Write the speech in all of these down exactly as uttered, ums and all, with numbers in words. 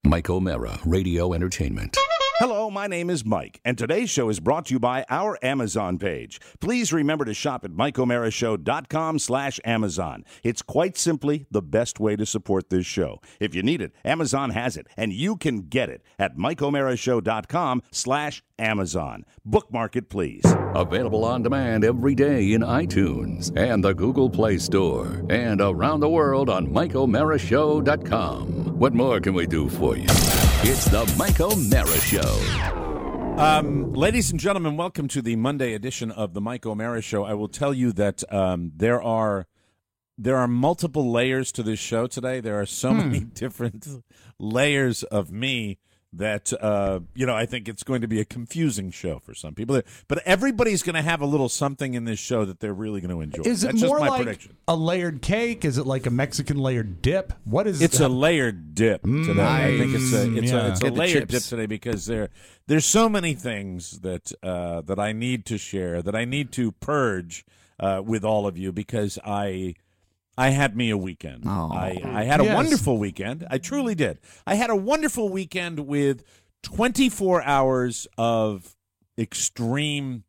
Mike O'Mara, Radio Entertainment. Hello, my name is Mike, and today's show is brought to you by our Amazon page. Please remember to shop at mike o'mara show dot com slash Amazon. It's quite simply the best way to support this show. If you need it, Amazon has it, and you can get it at mike o'mara show dot com slash Amazon. Bookmark it, please. Available on demand every day in iTunes and the Google Play Store, and around the world on mike o'mara show dot com. What more can we do for you? It's the Mike O'Mara Show. Um, ladies and gentlemen, welcome to the Monday edition of the Mike O'Mara Show. I will tell you that um, there are there are multiple layers to this show today. There are so hmm. many different layers of me that, uh, you know, I think it's going to be a confusing show for some people. But everybody's going to have a little something in this show that they're really going to enjoy. Is it That's more just my like prediction. a layered cake? Is it like a Mexican layered dip? What is It's it? a layered dip today. Nice. I think it's a it's Yeah. a, it's a Get the layered dip chips. today because there there's so many things that uh, that I need to share, that I need to purge uh, with all of you because I I had me a weekend. Oh. I, I had a Yes. wonderful weekend. I truly did. I had a wonderful weekend with twenty-four hours of extreme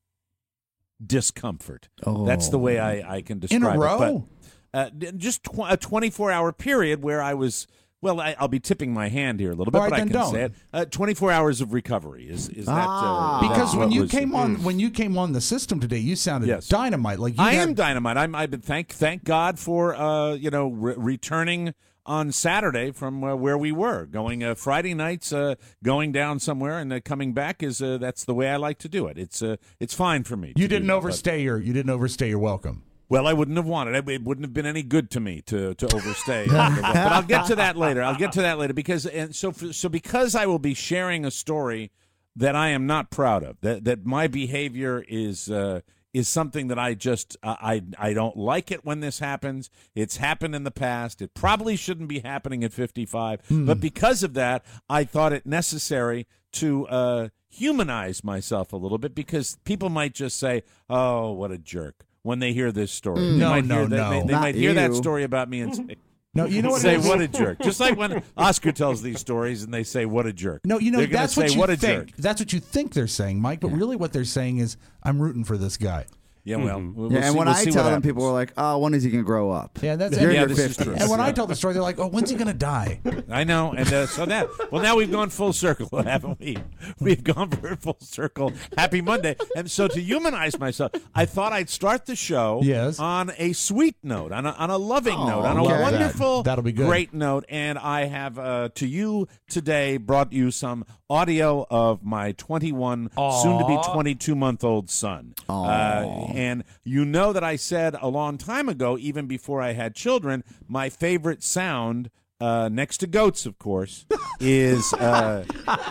discomfort. Oh. That's the way I, I can describe in a row? it. But, uh, d- just tw- a twenty-four hour period where I was, well, I, I'll be tipping my hand here a little bit, All right, but I then can don't. say it. Uh, twenty-four hours of recovery. Is is that Ah. uh, because that's when what you was- came on, when you came on the system today, you sounded Yes. dynamite. Like you I had- am dynamite. I'm. I've been thank thank God for uh you know re- returning on Saturday from uh, where we were going uh, Friday nights, uh, going down somewhere and uh, coming back is uh, that's the way I like to do it. It's uh, it's fine for me. to You do didn't that, but- overstay your. You didn't overstay your welcome. Well, I wouldn't have wanted it. It wouldn't have been any good to me to to overstay. but I'll get to that later. I'll get to that later because and so for, so because I will be sharing a story that I am not proud of. That that my behavior is uh, is something that I just uh, I I don't like it when this happens. It's happened in the past. It probably shouldn't be happening at fifty-five. But because of that, I thought it necessary to uh, humanize myself a little bit because people might just say, "Oh, what a jerk." When they hear this story, they No, might no, hear that, no. They, they Not might hear that you. story about me and say, No, you know what? say it is? what a jerk. Just like when Oscar tells these stories and they say, what a jerk. No, you know They're gonna that's say, what you what a think. jerk. That's what you think they're saying, Mike. But really, what they're saying is, I'm rooting for this guy. Yeah, well, we'll, Yeah, we'll and see, when we'll I see tell what them, people happens. are like, "Oh, when is he gonna grow up?" Yeah, that's You're in Yeah, your this is fifties. true. And when I tell the story, they're like, "Oh, when's he gonna die?" I know, and uh, so that well, now we've gone full circle, haven't we? We've gone for full circle. Happy Monday, and so to humanize myself, I thought I'd start the show Yes. on a sweet note, on a, on a loving Oh, note, on a love that. wonderful, That'll be good. great note. And I have uh, to you today brought you some audio of my twenty-one, Aw. soon to be twenty-two month old son. Aw. Uh, and you know that I said a long time ago, even before I had children, my favorite sound, uh, next to goats, of course, is uh,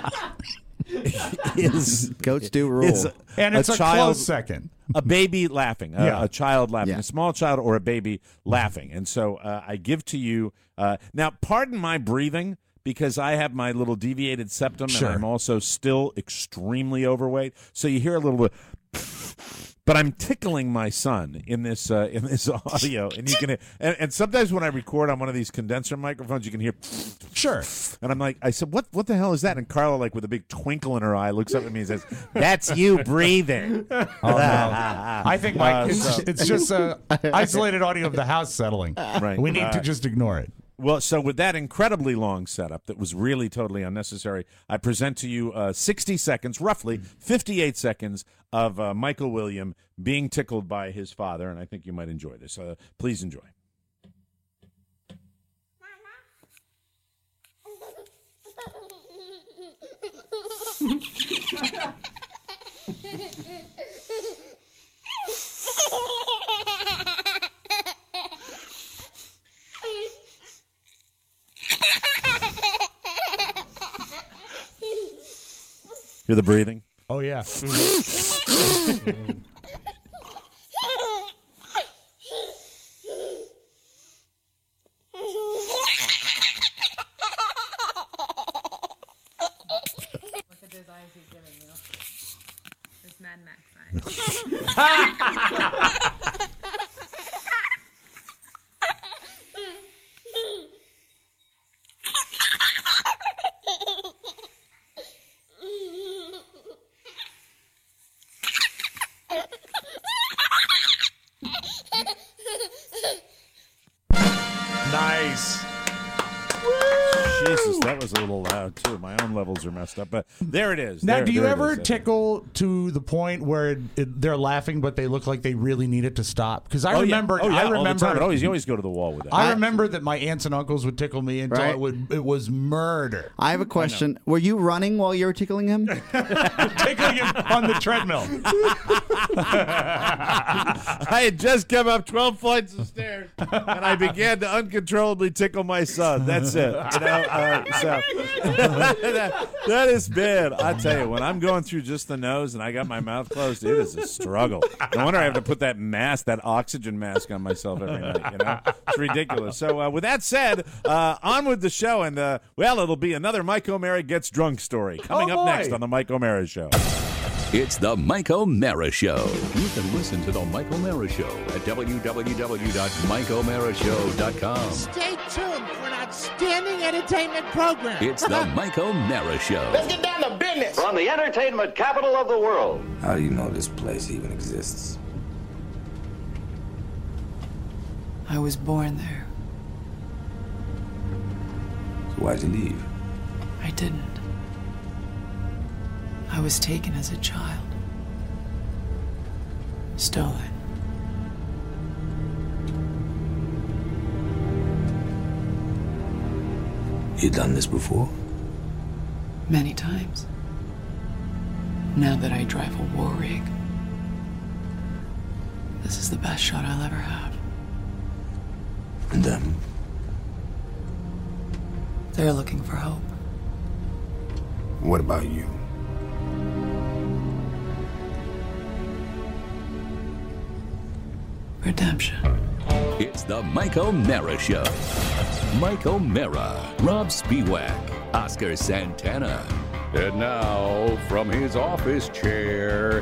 is Goats do rule. is And it's a, child, close second. a baby laughing, a, Yeah. a child laughing, Yeah. a small child or a baby laughing. And so uh, I give to you uh, now. Pardon my breathing. Because I have my little deviated septum Sure. and I'm also still extremely overweight, so you hear a little bit. But I'm tickling my son in this uh, in this audio, and you can. And, and sometimes when I record on one of these condenser microphones, you can hear. Sure. And I'm like, I said, what What the hell is that? And Carla, like with a big twinkle in her eye, looks up at me and says, "That's you breathing." Oh, no. I think, Mike, Uh, it's, so- it's just uh, isolated audio of the house settling. Right. We need Uh, to just ignore it. Well, so with that incredibly long setup that was really totally unnecessary, I present to you uh, sixty seconds, roughly fifty-eight seconds of uh, Michael William being tickled by his father, and I think you might enjoy this. Uh, please enjoy. Hear the breathing? Oh, yeah. Look at those eyes he's giving you. Those Mad Max eyes. that was a little loud too. My own levels are messed up, but there it is. Now, There- do you there it ever is. tickle to the point where it, it, they're laughing, but they look like they really need it to stop? Because I Oh, yeah. remember, Oh, yeah, I all the remember, time. It always, you always go to the wall with that. I remember that my aunts and uncles would tickle me until Right. it would it was murder. I have a question. Were you running while you were tickling him? Tickling him on the treadmill. I had just come up twelve flights of stairs, and I began to uncontrollably tickle my son. That's it. You know, uh, so that, that is bad. I tell you, when I'm going through just the nose and I got my mouth closed, it is a struggle. No wonder I have to put that mask, that oxygen mask, on myself every night. You know, it's ridiculous. So, uh, with that said, uh, on with the show, and uh, well, it'll be another Mike O'Mara gets drunk story coming Oh, up boy. next on the Mike O'Mara Show. It's the Mike O'Mara Show. You can listen to the Mike O'Mara Show at w w w dot mike o'mara show dot com. Stay tuned for an outstanding entertainment program. It's the Mike O'Mara Show. Let's get down to business. From the entertainment capital of the world. How do you know this place even exists? I was born there. So why'd you leave? I didn't. I was taken as a child. Stolen. You done this before? Many times. Now that I drive a war rig, this is the best shot I'll ever have. And them? They're looking for hope. What about you? Redemption. It's the Mike O'Mara Show. Mike O'Mara, Rob Spiewak, Oscar Santana. And now, from his office chair,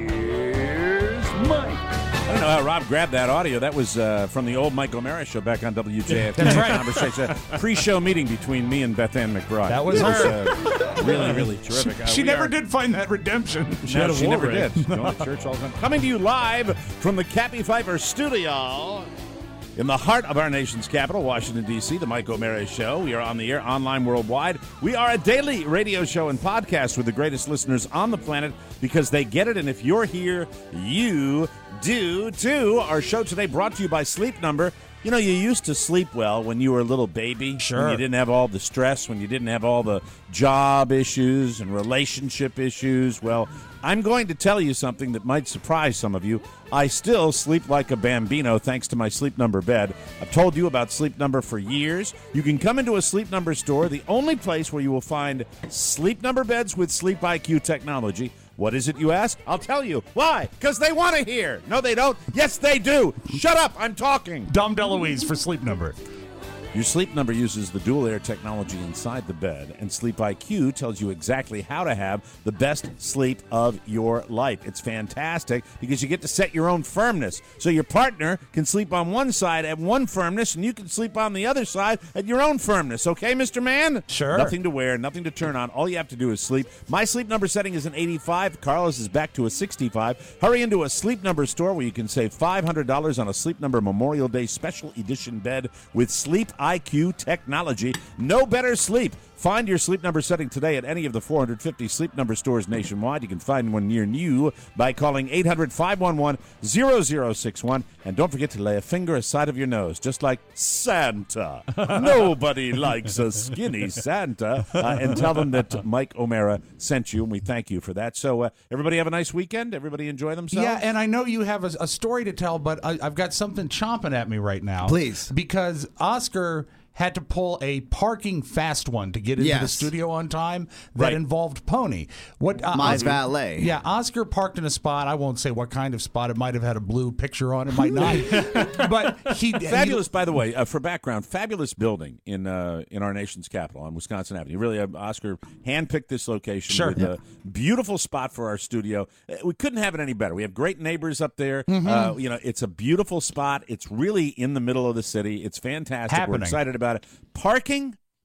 here's Mike. I don't know how Rob grabbed that audio. That was uh, from the old Mike O'Mara Show back on W J F K. That's right. Conversation, a pre-show meeting between me and Beth Ann McBride. That was It her. uh, really, really terrific. Uh, She we never are- did find that redemption. She No, had a she war never rig. did. Going to church all the time. Coming to you live from the Cappy Pfeiffer studio in the heart of our nation's capital, Washington, D C, the Mike O'Mara Show. We are on the air online worldwide. We are a daily radio show and podcast with the greatest listeners on the planet because they get it, and if you're here, you do too. Our show today brought to you by Sleep Number. You know, you used to sleep well when you were a little baby. Sure. When you didn't have all the stress, when you didn't have all the job issues and relationship issues. Well, I'm going to tell you something that might surprise some of you. I still sleep like a bambino thanks to my Sleep Number bed. I've told you about Sleep Number for years. You can come into a Sleep Number store, the only place where you will find Sleep Number beds with Sleep I Q technology. What is it, you ask? I'll tell you. Why? Because they want to hear. No, they don't. Yes, they do. Shut up. I'm talking. Dom DeLuise for Sleep Number. Your Sleep Number uses the dual air technology inside the bed, and Sleep I Q tells you exactly how to have the best sleep of your life. It's fantastic because you get to set your own firmness. So your partner can sleep on one side at one firmness, and you can sleep on the other side at your own firmness. Okay, Mister Man? Sure. Nothing to wear, nothing to turn on. All you have to do is sleep. My Sleep Number setting is an eighty-five. Carlos is back to a sixty-five. Hurry into a Sleep Number store where you can save five hundred dollars on a Sleep Number Memorial Day special edition bed with Sleep I Q technology. No better sleep. Find your Sleep Number setting today at any of the four hundred fifty Sleep Number stores nationwide. You can find one near you by calling eight hundred, five one one, zero zero six one. And don't forget to lay a finger aside of your nose, just like Santa. Nobody likes a skinny Santa. Uh, and tell them that Mike O'Mara sent you, and we thank you for that. So uh, everybody have a nice weekend. Everybody enjoy themselves. Yeah, and I know you have a, a story to tell, but I, I've got something chomping at me right now. Please. Because Oscar had to pull a parking fast one to get into the Yes. studio on time that Right. involved Pony. What uh, My Os- valet. Yeah, Oscar parked in a spot. I won't say what kind of spot. It might have had a blue picture on it, might not. But he Fabulous, by the way, uh, for background, fabulous building in uh, in our nation's capital on Wisconsin Avenue. Really, uh, Oscar handpicked this location Sure. with a beautiful spot for our studio. Uh, We couldn't have it any better. We have great neighbors up there. Mm-hmm. Uh, you know, it's a beautiful spot. It's really in the middle of the city. It's fantastic. We're Happening. excited about it. Parking.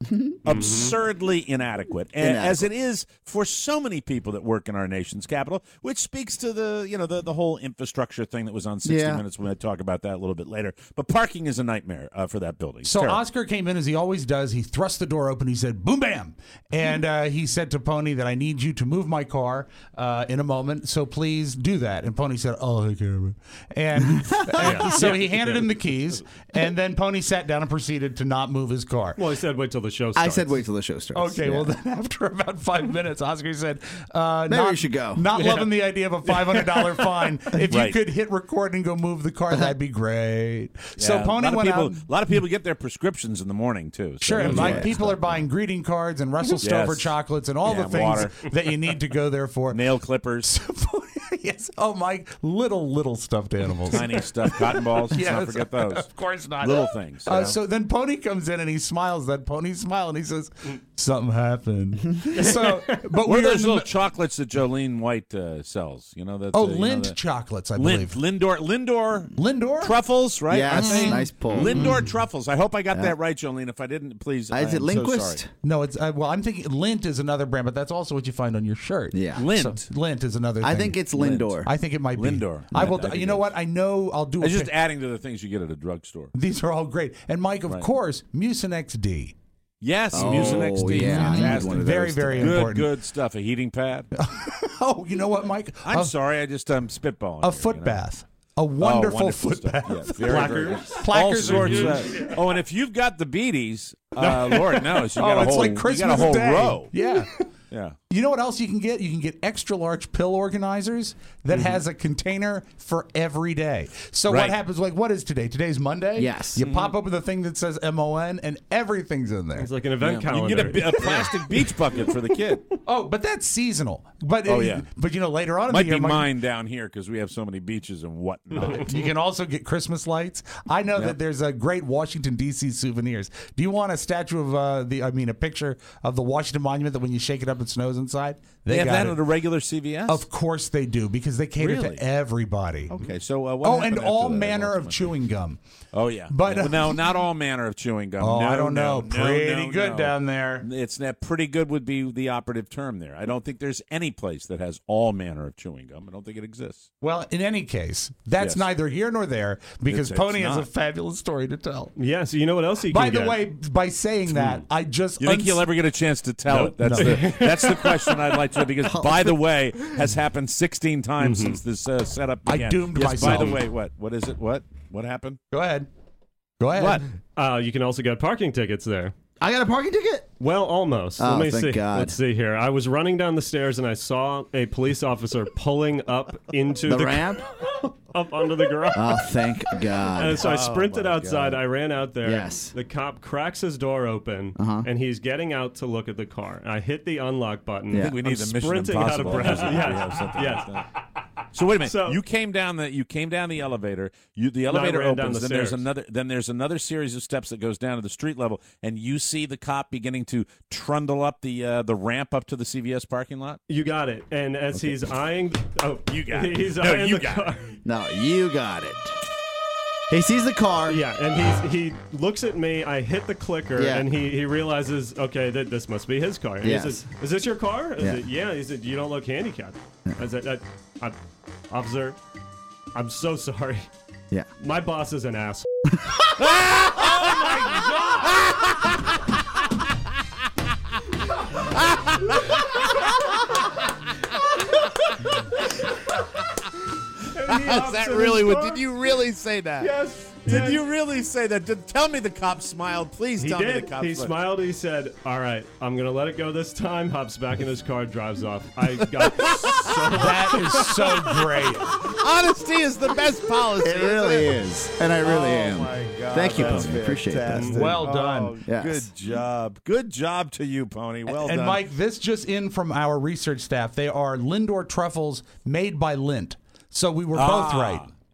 absurdly inadequate, and, Inadequate. as it is for so many people that work in our nation's capital, which speaks to the you know the, the whole infrastructure thing that was on sixty Yeah. Minutes. We're going to talk about that a little bit later. But parking is a nightmare uh, for that building. It's So terrible. Oscar came in as he always does. He thrust the door open. He said, boom, bam. And uh, he said to Pony that I need you to move my car uh, in a moment. So please do that. And Pony said, oh, I can't. And, and so he handed him the keys. And then Pony sat down and proceeded to not move his car. Well, he said wait till the show starts. I said wait till the show starts. Okay, Yeah. well, then after about five minutes, Oscar said, uh, Maybe not, we should go. Not Yeah. loving the idea of a five hundred dollars fine. If Right. you could hit record and go move the car, that'd be great. So Yeah, Pony a lot went of people, out. A lot of people get their prescriptions in the morning too. So Sure, and that's like right. people are buying greeting cards and Russell Stover Yes. chocolates and all Yeah, the things water. that you need to go there for. nail clippers, Yes. Oh, my little, little stuffed animals. tiny stuff, cotton balls. Let's not Yes. forget those. Of course not. Little things. Uh, you know? so then Pony comes in and he smiles. That Pony smile and he says, "Something happened." so, but what we're are in those the little mi- chocolates that Jolene White uh, sells? You know that. oh uh, you know, Lind the- chocolates, I Lind, believe. Lindor, Lindor, Lindor truffles, right? Yes, Aren't they? nice pull. Lindor truffles. I hope I got that right, Jolene. If I didn't, please. Uh, I is it am so Linquist? sorry. No, it's uh, well. I'm thinking Lint is another brand, but that's also what you find on your shirt. Yeah. Lint. So, Lint is another. I thing. think it's Lind. Lindor. I think it might be Lindor. I will. I think You know it what? is. I know. I'll do. A It's just pic- adding to the things you get at a drugstore. These are all great. And Mike, of Right. course, Mucinex D. Yes, Oh, Mucinex D. yeah, I need Fantastic. one of Very, those very today. Good, important. good stuff. A heating pad. Oh, you know what, Mike? I'm a, sorry, I just um spitballing. A here, foot you know? bath. A Oh, wonderful, wonderful foot stuff. bath. Yeah, very, very good. Placards All are sorts. huge. Uh, oh, and if you've got the beaties, uh, Lord knows you Oh, got a it's whole, like you Christmas got a whole Day. row. Yeah. Yeah. You know what else you can get? You can get extra large pill organizers that Mm-hmm. has a container for every day. So what Right. happens? Like, what is today? Today's Monday. Yes. You pop open the thing that says M O N, and everything's in there. It's like an event Yeah. You calendar. can get a, a plastic beach bucket for the kid. Oh, but that's seasonal. But Oh, it- yeah. But you know, later on in Might the year, be Mike- mine down here because we have so many beaches and whatnot. You can also get Christmas lights. I know that there's a great Washington D C souvenirs. Do you want a statue of uh, the? I mean, a picture of the Washington Monument that when you shake it up, it snows inside. They have got that it. at a regular C V S? Of course they do because they cater Really? to everybody. Okay, so uh, what Oh, happened and after all that? I manner lost of my- chewing gum. Oh yeah, But, Well, uh, no, not all manner of chewing gum. Oh, no, I don't no, know. no, Pretty no, good no. down there. It's not pretty good would be the operative term there. I don't think there's any place that has all manner of chewing gum. I don't think it exists. Well, in any case, that's Yes. neither here nor there because It's- Pony it's has a not. fabulous story to tell. Yeah, so you know what else you By can the get? way, by saying that, I just You think uns- you'll ever get a chance to tell No, it? That's no. the that's the question I'd like to because by the way has happened sixteen times since this uh, setup I began. doomed yes, myself. By the way, what what is it? What what happened? Go ahead. Go ahead. What? Uh, you can also get parking tickets there. I got a parking ticket? Well, almost. Oh, Let me thank see. God. Let's see here. I was running down the stairs and I saw a police officer pulling up into The the, ramp? up onto the garage. Oh, thank God. And so I sprinted my outside. God. I ran out there. Yes. The cop cracks his door open, Uh-huh. and he's getting out to look at the car. I hit the unlock button. Yeah. I think we need I'm the Mission sprinting out of Impossible. breath. music. We Yes. have something Yes. like that. So wait a minute. So- you came down the you came down the elevator. You the elevator ran down opens. the then there's stairs. another then there's another series of steps that goes down to the street level, and you see the cop beginning to trundle up the uh, the ramp up to the C V S parking lot. You got it. And as he's eyeing, oh, You got it. He's No, eyeing you the got car. No, you got it. He sees the car. Yeah, and he's, he looks at me. I hit the clicker, Yeah. and he, he realizes, okay, that this must be his car. And Yes. he says, "Is this your car?" I Yeah. said, "Yeah." He said, "You don't look handicapped." I said, I, I, "Officer, I'm so sorry. Yeah. My boss is an ass." Is that really what? Did you really say that? Yes. Did yes. you really say that? Did, tell me the cop smiled. Please He tell me did. the cop He smiled. He said, "All right, I'm gonna let it go this time." Hops back in his car, drives off. I got so That is so great. Honesty is the best policy. It really is. And I really oh am. my God, Thank you, that's Pony. Appreciate that. fantastic. Well done. Oh, Yes. Good job. Good job to you, Pony. Well and done. Mike, this just in from our research staff. They are Lindor truffles made by Lint. So we were both Ah. right.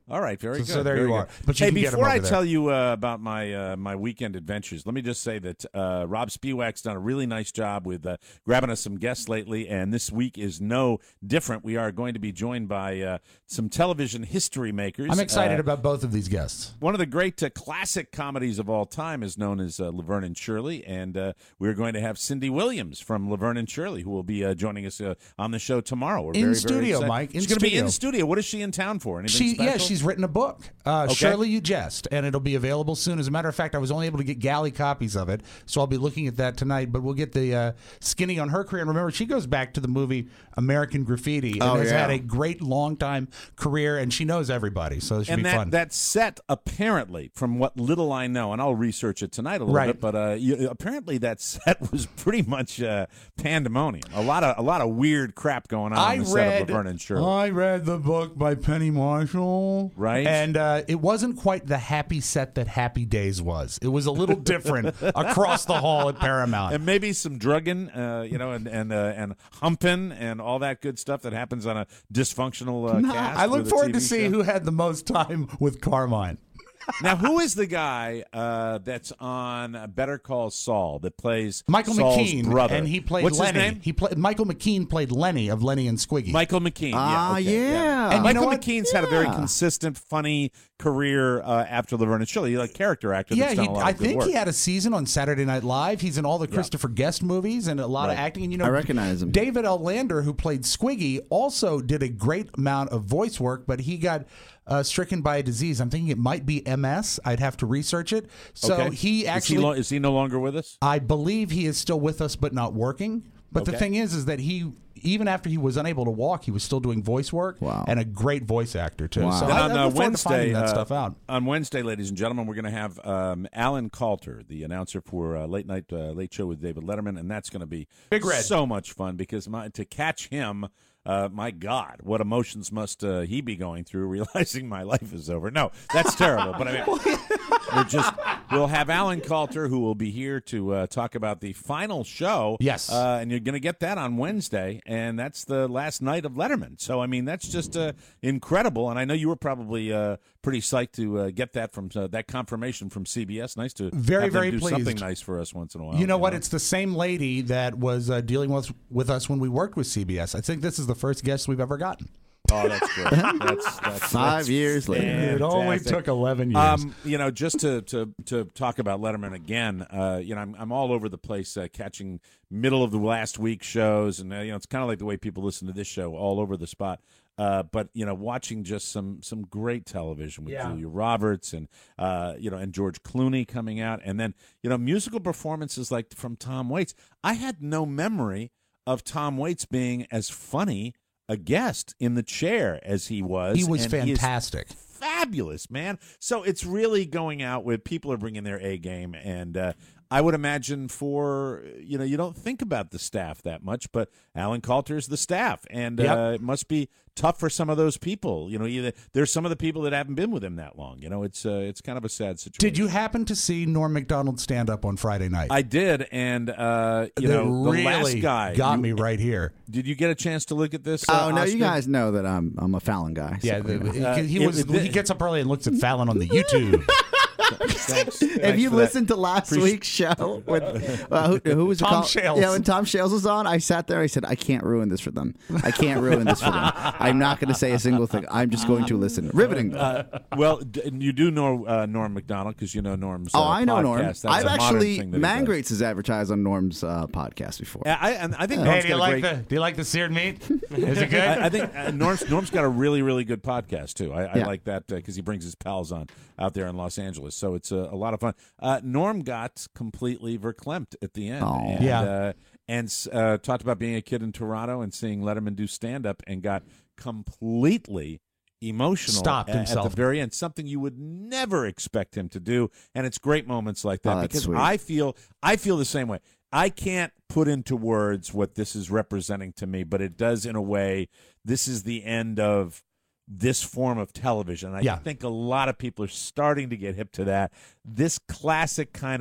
All right, very So- good. so there very you good. are. But you hey, can get 'em before over I there. tell you uh, about my uh, my weekend adventures, let me just say that uh, Rob Spiewak's done a really nice job with uh, grabbing us some guests lately, and this week is no different. We are going to be joined by uh, some television history makers. I'm excited Uh, about both of these guests. One of the great uh, classic comedies of all time is known as uh, Laverne and Shirley, and uh, we're going to have Cindy Williams from Laverne and Shirley, who will be uh, joining us uh, on the show tomorrow. We're In very, studio, very excited. Mike, in She's going to be studio. in studio. What is she in town for? Anything She, special? yeah, she's written a book, uh, Okay. Shirley You Jest, and it'll be available soon. As a matter of fact, I was only able to get galley copies of it, so I'll be looking at that tonight. But we'll get the uh, skinny on her career. And remember, she goes back to the movie American Graffiti and Oh, has yeah. had a great long time career, and she knows everybody, so it should and be that, fun. that set, apparently, from what little I know, and I'll research it tonight a little Right. bit, but uh, you, apparently that set was pretty much uh, pandemonium. A lot of a lot of weird crap going on I on the set read, of Laverne and Shirley. I read the book by Penny Marshall, Right. and uh, it wasn't quite the happy set that Happy Days was. It was a little different across the hall at Paramount. And maybe some drugging, uh, you know, and and uh, and humping and all that good stuff that happens on a dysfunctional uh, cast. I look with a forward T V to see show. who had the most time with Carmine. Now, who is the guy uh, that's on Better Call Saul that plays Michael Saul's McKean, brother? and he played What's Lenny. his name? He played Michael McKean played Lenny of Lenny and Squiggy. Michael McKean. Ah, yeah, okay, yeah. And And you know Michael what? McKean's had a very Yeah. consistent, funny career uh, after Laverne and Shirley. He's a character actor. yeah, that's done he, a lot I of good think work. he had a season on Saturday Night Live. He's in all the Christopher Guest movies and a lot of Right. acting. And you know, I recognize him. David L. Lander, who played Squiggy, also did a great amount of voice work, but he got uh, stricken by a disease. I'm thinking it might be M S. I'd have to research it. So Okay. he is actually, he, lo- is he no longer with us? I believe he is still with us, but not working. But the Okay. thing is, is that he, even after he was unable to walk, he was still doing voice work. Wow. And a great voice actor too. Wow. So Then I, on I uh, look forward to finding Wednesday, that uh, stuff out. on Wednesday, ladies and gentlemen, we're going to have um, Alan Coulter, the announcer for uh, Late Night uh, Late Show with David Letterman, and that's going to be Big Red. so much fun because my, to catch him. Uh, my God, what emotions must uh, he be going through realizing my life is over? No, that's terrible. But I mean, we're just we'll have Alan Coulter who will be here to uh, talk about the final show. Yes. uh, and you're going to get that on Wednesday, and that's the last night of Letterman. So I mean, that's just uh, incredible. And I know you were probably uh, pretty psyched to uh, get that from uh, that confirmation from C B S. Nice to Very, have them very do pleased. something nice for us once in a while. You know what? It's the same lady that was uh, dealing with with us when we worked with C B S. I think this is the first guest we've ever gotten. Oh, that's great. That's, that's Five that's years later. It only fantastic. took eleven years. Um, you know, just to, to, to talk about Letterman again, uh, you know, I'm, I'm all over the place uh, catching middle of the last week shows, and uh, you know, it's kind of like the way people listen to this show, all over the spot. Uh, but you know, watching just some some great television with Yeah. Julia Roberts and uh, you know, and George Clooney coming out, and then you know, musical performances like from Tom Waits. I had no memory of Tom Waits being as funny a guest in the chair as he was. he was and he is fantastic. fabulous, man. So it's really going out with people are bringing their A game, and uh, I would imagine for you know you don't think about the staff that much, but Alan Coulter's the staff, and Yep. uh, it must be tough for some of those people. You know, either there's some of the people that haven't been with him that long. You know, it's uh, it's kind of a sad situation. Did you happen to see Norm Macdonald stand up on Friday night? I did, and uh, you That know, the really last guy got you- me right here. Did you get a chance to look at this? Uh, Oh no, you Oscar? guys know that I'm I'm a Fallon guy. so, Yeah, you know. the, Uh, he it- was. it- he gets up early and looks at Fallon on the YouTube. Thanks, If thanks you for that. listened to last Appreciate- week's show, with, uh, who, who was it Tom called? Shales. Yeah, when Tom Shales was on, I sat there. I said, I can't ruin this for them. I can't ruin this for them. I'm not going to say a single thing. I'm just going to listen. Riveting. Uh, well, d- you do know uh, Norm Macdonald because you know Norm's. Uh, oh, I know podcast. Norm. That's I've a modern actually thing that he does. Mangrates has advertised on Norm's uh, podcast before. Yeah, I, and I think Hey, Norm's do you got a like great. the Do you like the seared meat? Is it good? I, I think uh, Norm's, Norm's got a really, really good podcast too. I, I Yeah. like that because he brings his pals on out there in Los Angeles, so it's a, a lot of fun. Uh, Norm got completely verklempt at the end, Oh. and, Yeah. uh, and uh, talked about being a kid in Toronto and seeing Letterman do stand up, and got completely emotional. Stopped a- himself. at the very end. Something you would never expect him to do, and it's great moments like that Oh, that's because sweet. I feel I feel the same way. I can't put into words what this is representing to me, but it does in a way. This is the end of this form of television. I Yeah. think a lot of people are starting to get hip to that. This classic kind of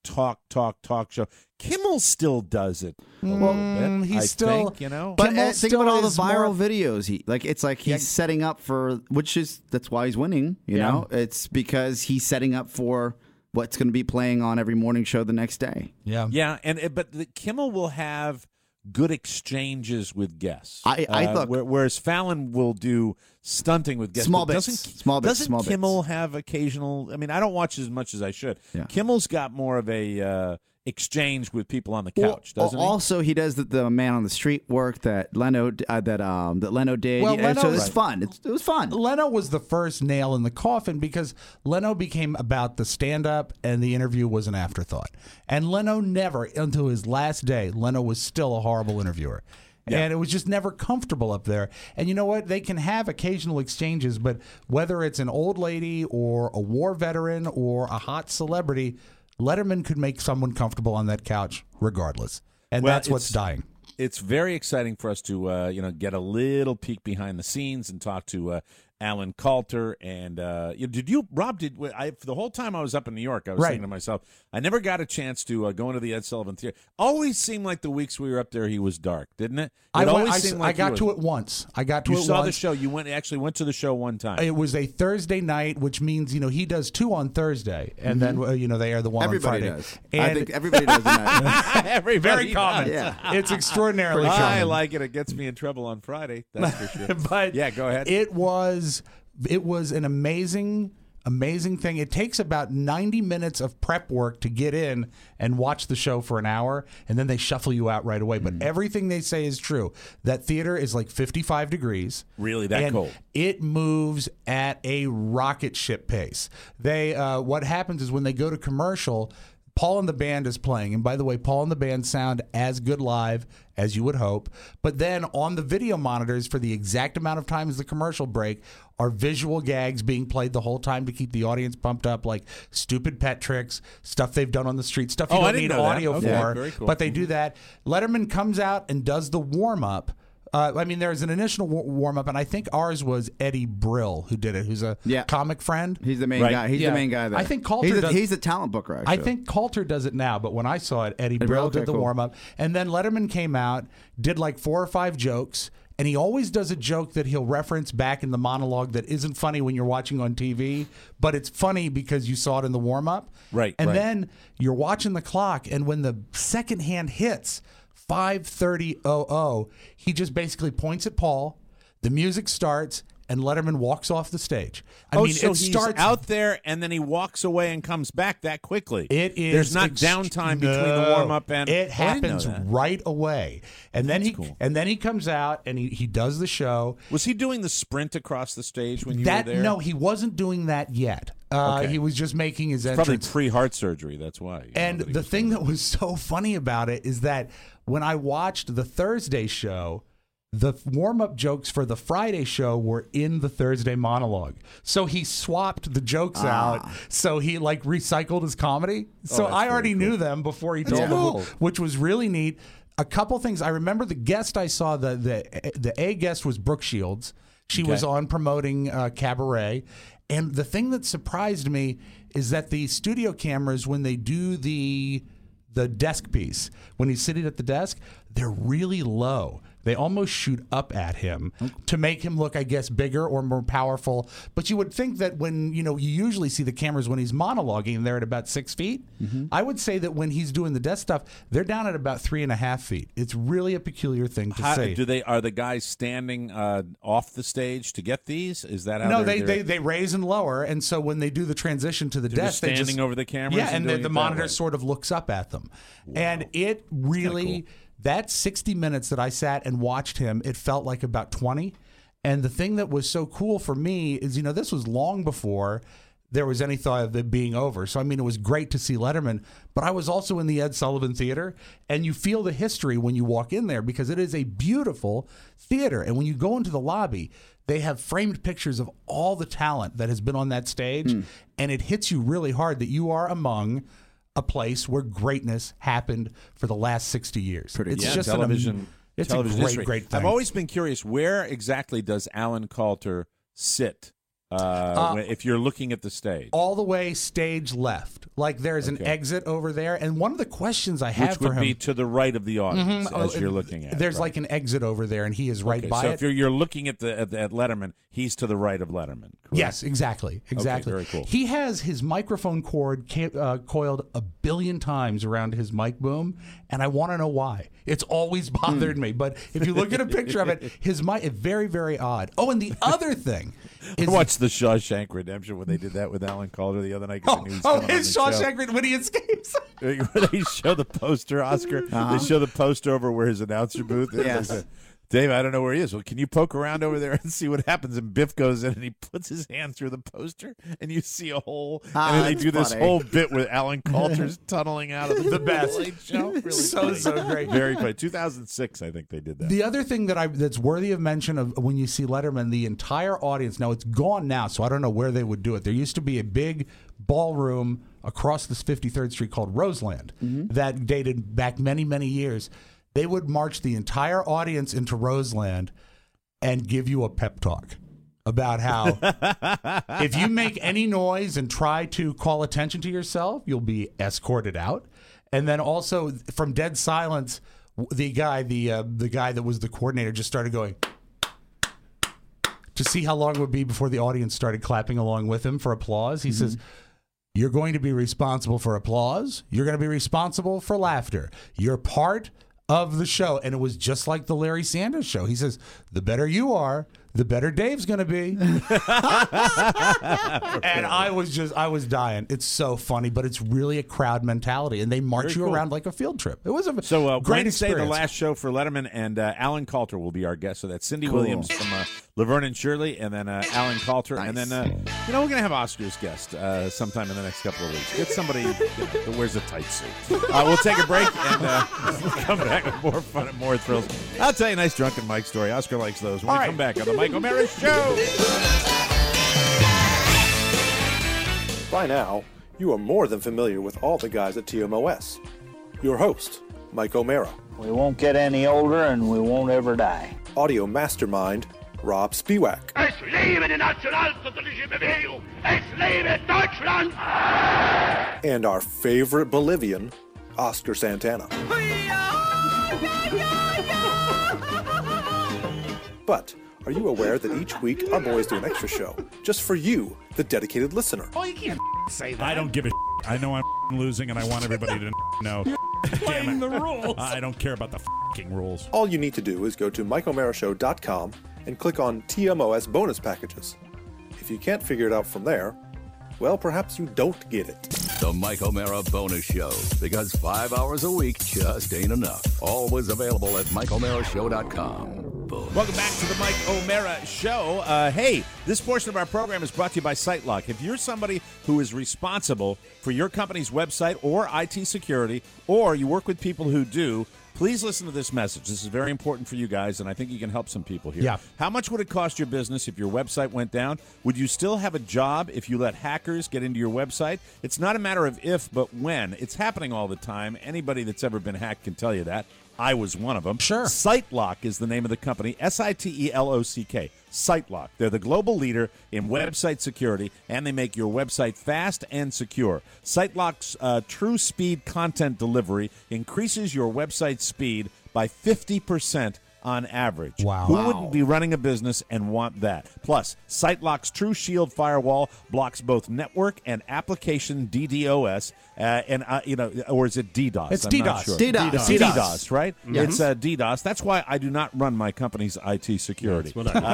talk, talk, talk show. Kimmel still does it a little Mm, bit. he's I still- think, you know. But Kimmel uh, think still about all the is viral more- videos. He like it's like he's Yeah. setting up for, which is that's why he's winning. You Yeah. know, it's because he's setting up for what's going to be playing on every morning show the next day. Yeah. Yeah, and uh, but the, Kimmel will have good exchanges with guests. I- I uh, look- where- whereas Fallon will do stunting with guests. Small but bits. Doesn't, Small bits, Doesn't small bits. Kimmel have occasional? I mean, I don't watch as much as I should. Yeah. Kimmel's got more of a uh, exchange with people on the Well, couch, doesn't he? also, he does the, the man on the street work that Leno uh, that um that Leno did. Well, Yeah, Leno- so it's Right. fun. It's, it was fun. Leno was the first nail in the coffin because Leno became about the stand-up and the interview was an afterthought. And Leno never, until his last day, Leno was still a horrible interviewer. Yeah. And it was just never comfortable up there. And you know what? They can have occasional exchanges, but whether it's an old lady or a war veteran or a hot celebrity, Letterman could make someone comfortable on that couch regardless. And Well, that's what's it's- dying. It's very exciting for us to uh, you know get a little peek behind the scenes and talk to uh, Alan Coulter and uh, you, did you Rob did I for the whole time I was up in New York I was Right. saying to myself I never got a chance to uh, go into the Ed Sullivan Theater. Always seemed like the weeks we were up there he was dark, didn't it? It I, went, always I, seemed I like he got was- to it once. I got to You it saw once. the show. You went actually went to the show one time. It was a Thursday night, which means you know he does two on Thursday, and then uh, you know they air the one Everybody on Friday. does. And I think everybody does. In that. Everybody very common. does. Yeah. It's extraordinarily I common. like it. It gets me in trouble on Friday. That's for sure. but yeah, go ahead. It was it was an amazing amazing thing. It takes about ninety minutes of prep work to get in and watch the show for an hour, and then they shuffle you out right away. But everything they say is true. That theater is like fifty-five degrees. Really that and cold? It moves at a rocket ship pace. They uh, what happens is when they go to commercial, Paul and the Band is playing. And by the way, Paul and the Band sound as good live as you would hope. But then on the video monitors for the exact amount of time as the commercial break are visual gags being played the whole time to keep the audience pumped up, like stupid pet tricks, stuff they've done on the street, stuff you Oh, I don't didn't need know that. audio Okay, for. very cool. But they do that. Letterman comes out and does the warm-up. Uh, I mean, there's an initial wa- warm-up, and I think ours was Eddie Brill who did it, who's a Yeah. comic friend. He's the main Right. guy. He's Yeah. the main guy there. I think Coulter he's a, does- he's a talent booker. Actually, I think Coulter does it now, but when I saw it, Eddie Brill, Brill okay, did the cool. warm up, and then Letterman came out, did like four or five jokes, and he always does a joke that he'll reference back in the monologue that isn't funny when you're watching on T V, but it's funny because you saw it in the warm up. Right, And right. then you're watching the clock, and when the second hand hits five thirty oh oh, he just basically points at Paul. The music starts. And Letterman walks off the stage. I oh, mean, so it he's starts out there and then he walks away and comes back that quickly. It is. There's not ext- downtime between the No. warm up and it Oh, I didn't know happens that. right away. And then That's he cool. and then he comes out and he, he does the show. Was he doing the sprint across the stage when you that were there? no, he wasn't doing that yet. Uh, Okay. He was just making his Probably entrance. pre heart surgery. That's why. you know, And that he the was thing doing that was so funny about it is that when I watched the Thursday show, the warm up jokes for the Friday show were in the Thursday monologue. So he swapped the jokes out. So he like recycled his comedy. So that's I very already cool. knew them before he That's told cool. them, which was really neat. A couple things. I remember the guest I saw, the the, the A guest was Brooke Shields. She was Okay. on promoting uh, Cabaret. And the thing that surprised me is that the studio cameras, when they do the the desk piece, when he's sitting at the desk, they're really low. They almost shoot up at him to make him look, I guess, bigger or more powerful. But you would think that when, you know, you usually see the cameras when he's monologuing, they're at about six feet. I would say that when he's doing the desk stuff, they're down at about three and a half feet. It's really a peculiar thing to How, say. do they are the guys standing uh, off the stage to get these? Is that how No, they're, they, they're- they they raise and lower, and so when they do the transition to the They're desk, just they standing just, over the cameras Yeah, and and, doing the, it the that monitor way. sort of looks up at them, and it really that sixty minutes that I sat and watched him, it felt like about twenty. And the thing that was so cool for me is, you know, this was long before there was any thought of it being over. So, I mean, it was great to see Letterman, but I was also in the Ed Sullivan Theater, and you feel the history when you walk in there because it is a beautiful theater. And when you go into the lobby, they have framed pictures of all the talent that has been on that stage, and it hits you really hard that you are among a place where greatness happened for the last sixty years. It's yeah, just television. An, it's television a great, history. great thing. I've always been curious, where exactly does Alan Coulter sit Uh, Uh, when- if you're looking at the stage, all the way stage left. Like there's an Okay. exit over there. And one of the questions I have which for would him, be to the right of the audience Mhm. as Oh, you're looking at. there's it, right? like an exit over there, and he is right Okay, by so it. if you're, you're looking at the at, at Letterman, he's to the right of Letterman. Correct? Yes, exactly, exactly. very cool. He has his microphone cord ca- uh, coiled a billion times around his mic boom, and I want to know why. It's always bothered me. But if you look at a picture of it, his mic is very, very odd. Oh, and the other thing I is watched the Shawshank Redemption when they did that with Alan Calder the other night. 'cause Oh, I knew he was oh coming on his the show. Shawshank Red- when he escapes. Where they show the poster, Oscar. Uh-huh. They show the poster over where his announcer booth is. Yes. They say, Dave, I don't know where he is. Well, can you poke around over there and see what happens? And Biff goes in and he puts his hand through the poster, and you see a hole. Ah, and then they that's do this funny. whole bit with Alan Coulter's tunneling out of the, The best. Late Show. Really So, funny. so great. Very funny. two thousand six, I think they did that. The other thing that I that's worthy of mention of when you see Letterman, the entire audience, now it's gone now, so I don't know where they would do it. There used to be a big ballroom across this fifty-third Street called Roseland that dated back many, many years. They would march the entire audience into Roseland and give you a pep talk about how if you make any noise and try to call attention to yourself, you'll be escorted out. And then also from dead silence, w- the guy, the uh, the guy that was the coordinator, just started going to see how long it would be before the audience started clapping along with him for applause. He says, "You're going to be responsible for applause. You're going to be responsible for laughter. You're part of the show." And it was just like the Larry Sanders Show. He says, "The better you are, the better Dave's going to be." And I was just, I was dying. It's so funny, but it's really a crowd mentality, and they march Very you cool. around like a field trip. It was a So uh, great Wednesday, experience. the last show for Letterman, and uh, Alan Coulter will be our guest. So that's Cindy Williams from uh, Laverne and Shirley, and then uh, Alan Coulter, and then uh, you know we're gonna have Oscar's guest uh, sometime in the next couple of weeks. Get somebody you know, that wears a tight suit. Uh, we'll take a break and uh, we'll come back with more fun and more thrills. I'll tell you a nice drunken Mike story. Oscar likes those. When All we right. come back on the Mike O'Mara Show. By now, you are more than familiar with all the guys at T M O S. Your host, Mike O'Mara. We won't get any older and we won't ever die. Audio mastermind, Rob Spiewak. Es lebe die nationalsozialistische Bewegung! Es lebe Deutschland! And our favorite Bolivian, Oscar Santana. But are you aware that each week our boys do an extra show just for you, the dedicated listener? Oh, you can't say that. I don't give a I know I'm losing, and I want everybody to know. Playing the rules. I don't care about the fucking rules. All you need to do is go to mike o'mara show dot com and click on T M O S bonus packages. If you can't figure it out from there, well, perhaps you don't get it. The Mike O'Mara Bonus Show, because five hours a week just ain't enough. Always available at mike o'mara show dot com. Boom. Welcome back to the Mike O'Mara Show. Uh, hey, this portion of our program is brought to you by SiteLock. If you're somebody who is responsible for your company's website or I T security, or you work with people who do, please listen to this message. This is very important for you guys, and I think you can help some people here. Yeah. How much would it cost your business if your website went down? Would you still have a job if you let hackers get into your website? It's not a matter of if, but when. It's happening all the time. Anybody that's ever been hacked can tell you that. I was one of them. Sure. SiteLock is the name of the company, S I T E L O C K. SiteLock. They're the global leader in website security, and they make your website fast and secure. SiteLock's uh, true speed content delivery increases your website speed by fifty percent on average. Wow. Who Wow. wouldn't be running a business and want that? Plus, SiteLock's True Shield firewall blocks both network and application D DoS, uh, and uh, you know, or is it DDoS? It's I'm not DDoS. sure. DDoS. It's DDoS. DDoS, right? Yes. It's uh, DDoS. That's why I do not run my company's I T security. That's what I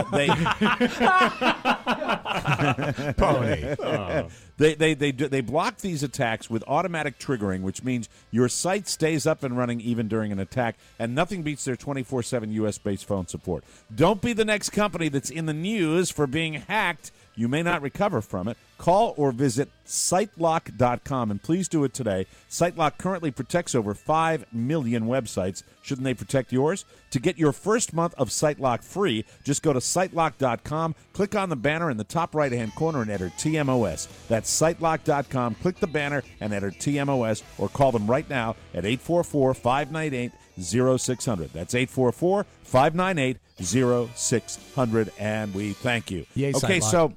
Uh, they, Pony. Oh. they, they, they, do- they block these attacks with automatic triggering, which means your site stays up and running even during an attack, and nothing beats their twenty-four seven U S-based phone support. Don't be the next company that's in the news for being hacked. You may not recover from it. Call or visit sitelock dot com, and please do it today. SiteLock currently protects over five million websites. Shouldn't they protect yours? To get your first month of SiteLock free, just go to sitelock dot com, click on the banner in the top right-hand corner, and enter T M O S. That's sitelock dot com. Click the banner and enter T M O S, or call them right now at eight four four, five nine eight, zero six zero zero. That's eight four four, five nine eight, zero six zero zero, and we thank you. Yay, okay, SiteLock. so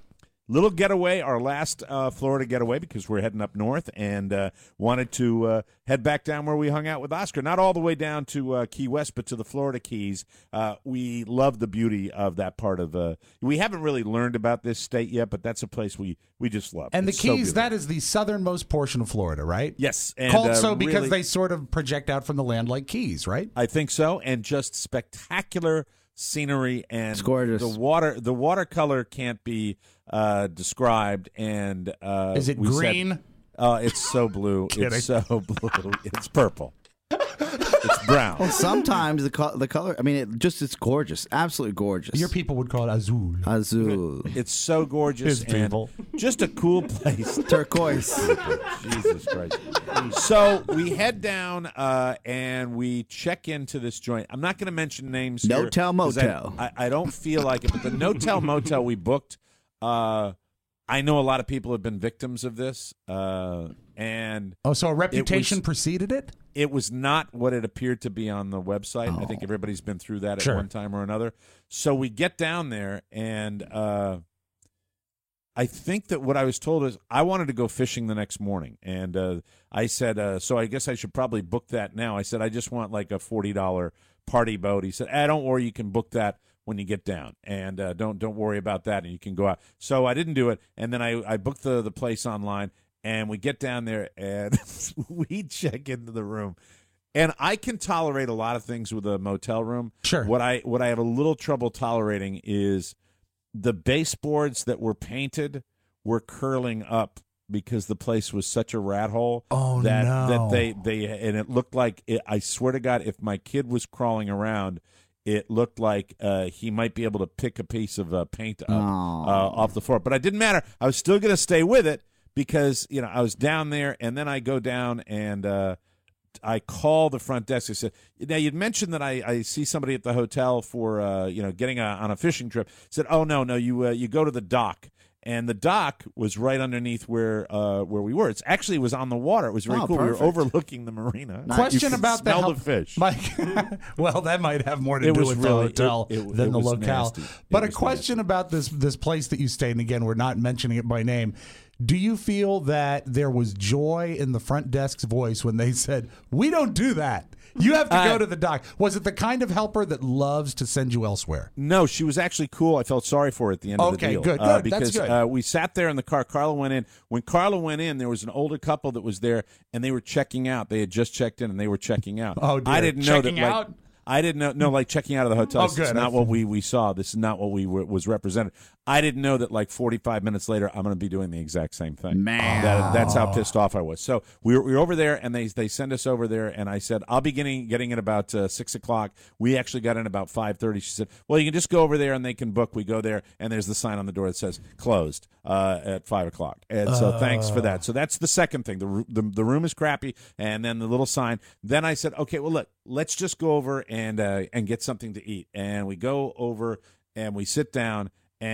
little getaway, our last uh, Florida getaway, because we're heading up north and uh, wanted to uh, head back down where we hung out with Oscar. Not all the way down to uh, Key West, but to the Florida Keys. Uh, we love the beauty of that part of uh, – we haven't really learned about this state yet, but that's a place we, we just love. And It's the so Keys, beautiful. that is the southernmost portion of Florida, right? Yes. And, Called uh, so because really- they sort of project out from the land like Keys, right? I think so, and just spectacular scenery, and It's gorgeous. The water, the watercolor can't be uh, described. And uh, Is it we said- green? uh, it's so blue. Kidding. It's so blue. It's purple. It's brown. Well, sometimes the co- the color. I mean, it just it's gorgeous, absolutely gorgeous. Your people would call it azul. Azul. It's so gorgeous. His and people. Just a cool place. Turquoise. Jesus Christ. So we head down uh, and we check into this joint. I'm not going to mention names here. No-Tell 'cause I- Motel. I, I don't feel like it, but the No-Tell Motel we booked, uh, I know a lot of people have been victims of this. Uh, and Oh, so a it reputation was- preceded it? It was not what it appeared to be on the website. I think everybody's been through that at Sure. one time or another. So we get down there, and uh, I think that what I was told is I wanted to go fishing the next morning. And uh, I said, uh, so I guess I should probably book that now. I said, I just want like a forty dollars party boat. He said, ah, don't worry, you can book that when you get down, and uh, don't don't worry about that, and you can go out. So I didn't do it, and then I, I booked the, the place online. And we get down there, and we check into the room. And I can tolerate a lot of things with a motel room. Sure. What I what I have a little trouble tolerating is the baseboards that were painted were curling up because the place was such a rat hole. Oh, that, no. That they, they and it looked like, it, I swear to God, if my kid was crawling around, it looked like uh, he might be able to pick a piece of uh, paint up uh, off the floor. But it didn't matter. I was still going to stay with it. Because, you know, I was down there, and then I go down, and uh, I call the front desk. I said, now, you'd mentioned that I, I see somebody at the hotel for, uh, you know, getting a, on a fishing trip. I said, oh, no, no, you uh, you go to the dock. And the dock was right underneath where uh, where we were. It's actually it was on the water. It was very Oh, cool. perfect. We were overlooking the marina. Question You could about the smell hel- the fish. Mike, well, that might have more to It do was with really- the hotel it- it- than it the was locale. nasty. It But a was question about this this place that you stayed in. Again, we're not mentioning it by name. Do you feel that there was joy in the front desk's voice when they said, "We don't do that. You have to Uh, go to the dock"? Was it the kind of helper that loves to send you elsewhere? No, she was actually cool. I felt sorry for her at the end of the Okay, deal. good, Uh, good. That's because good. Uh, we sat there in the car. Carla went in. When Carla went in, there was an older couple that was there, and they were checking out. They had just checked in, and they were checking out. Oh, dear. I didn't know Checking that. Like, out? I didn't know. No, like checking out of the hotel. Oh, This is good. not what we, we saw. This is not what we were, was represented. I didn't know that. Like forty-five minutes later, I'm going to be doing the exact same thing. Man. That, that's how pissed off I was. So we were, we were over there, and they they send us over there, and I said I'll be getting getting in about uh, six o'clock. We actually got in about five thirty. She said, "Well, you can just go over there, and they can book." We go there, and there's the sign on the door that says closed uh, at five o'clock. And so Uh. thanks for that. So that's the second thing. The, ro- the the room is crappy, and then the little sign. Then I said, okay, well look, let's just go over and uh, and get something to eat. And we go over and we sit down,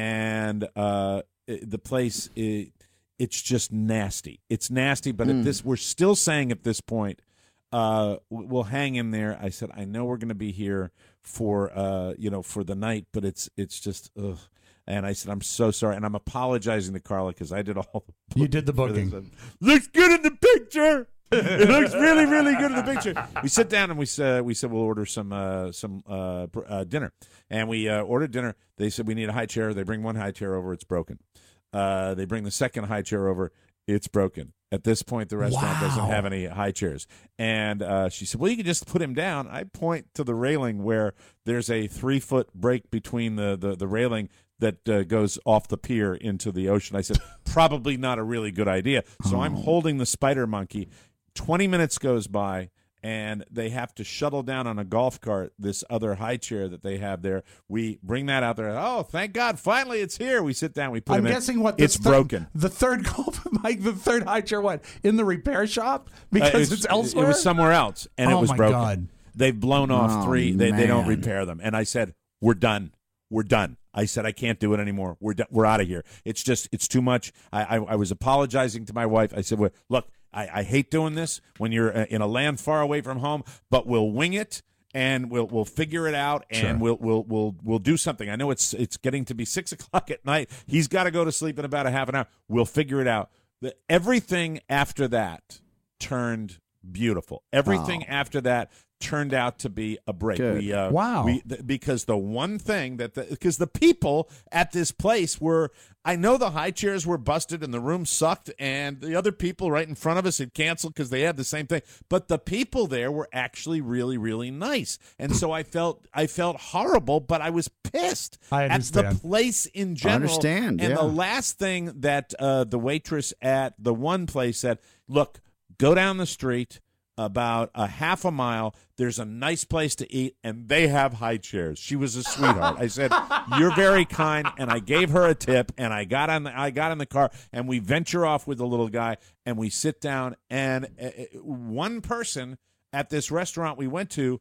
and uh, it, the place it, it's just nasty. It's nasty, but at this we're still saying at this point, uh, we'll hang in there. I said, I know we're going to be here for uh, you know for the night, but it's it's just ugh. And I said, I'm so sorry, and I'm apologizing to Carla because I did all the You did the for this. booking. Looks good in the picture. It looks really, really good in the picture. We sit down and we said, we said we'll order some uh, some uh, br- uh, dinner, and we uh, ordered dinner. They said we need a high chair. They bring one high chair over. It's broken. Uh, they bring the second high chair over. It's broken. At this point, the restaurant Wow. doesn't have any high chairs. And uh, she said, well, you can just put him down. I point to the railing where there's a three-foot break between the, the, the railing that uh, goes off the pier into the ocean. I said, probably not a really good idea. So I'm holding the spider monkey. twenty minutes goes by, and they have to shuttle down on a golf cart this other high chair that they have there. We bring that out there. Oh, thank God, finally it's here. We sit down, we put I'm him in. guessing what the It's third- broken. The third golf, Mike, the third high chair, what in the repair shop because Uh, it's, elsewhere. It was somewhere else, and Oh, it was my broken. God. They've blown off Oh, three. They, they don't man. repair them. And I said, we're done. We're done. I said, I can't do it anymore. We're done. We're out of here. It's just, it's too much. I, I, I was apologizing to my wife. I said, well, look, I, I hate doing this when you're uh, in a land far away from home, but we'll wing it. and we'll we'll figure it out, and Sure. we'll we'll we'll we'll do something. I know it's it's getting to be six o'clock at night. He's got to go to sleep in about a half an hour. We'll figure it out. The, everything after that turned beautiful. Everything Oh. after that turned out to be a break. Good. We, uh, Wow. We, th- because the one thing that because the, the people at this place were, I know the high chairs were busted and the room sucked, and the other people right in front of us had canceled because they had the same thing. But the people there were actually really, really nice, and so I felt I felt horrible, but I was pissed I at understand. the place in general. understand, And yeah. the last thing that uh, the waitress at the one place said, "Look, go down the street." About a half a mile, there's a nice place to eat, and they have high chairs. She was a sweetheart. I said, "You're very kind," and I gave her a tip. And I got on the I got in the car, and we venture off with the little guy, and we sit down. And uh, one person at this restaurant we went to,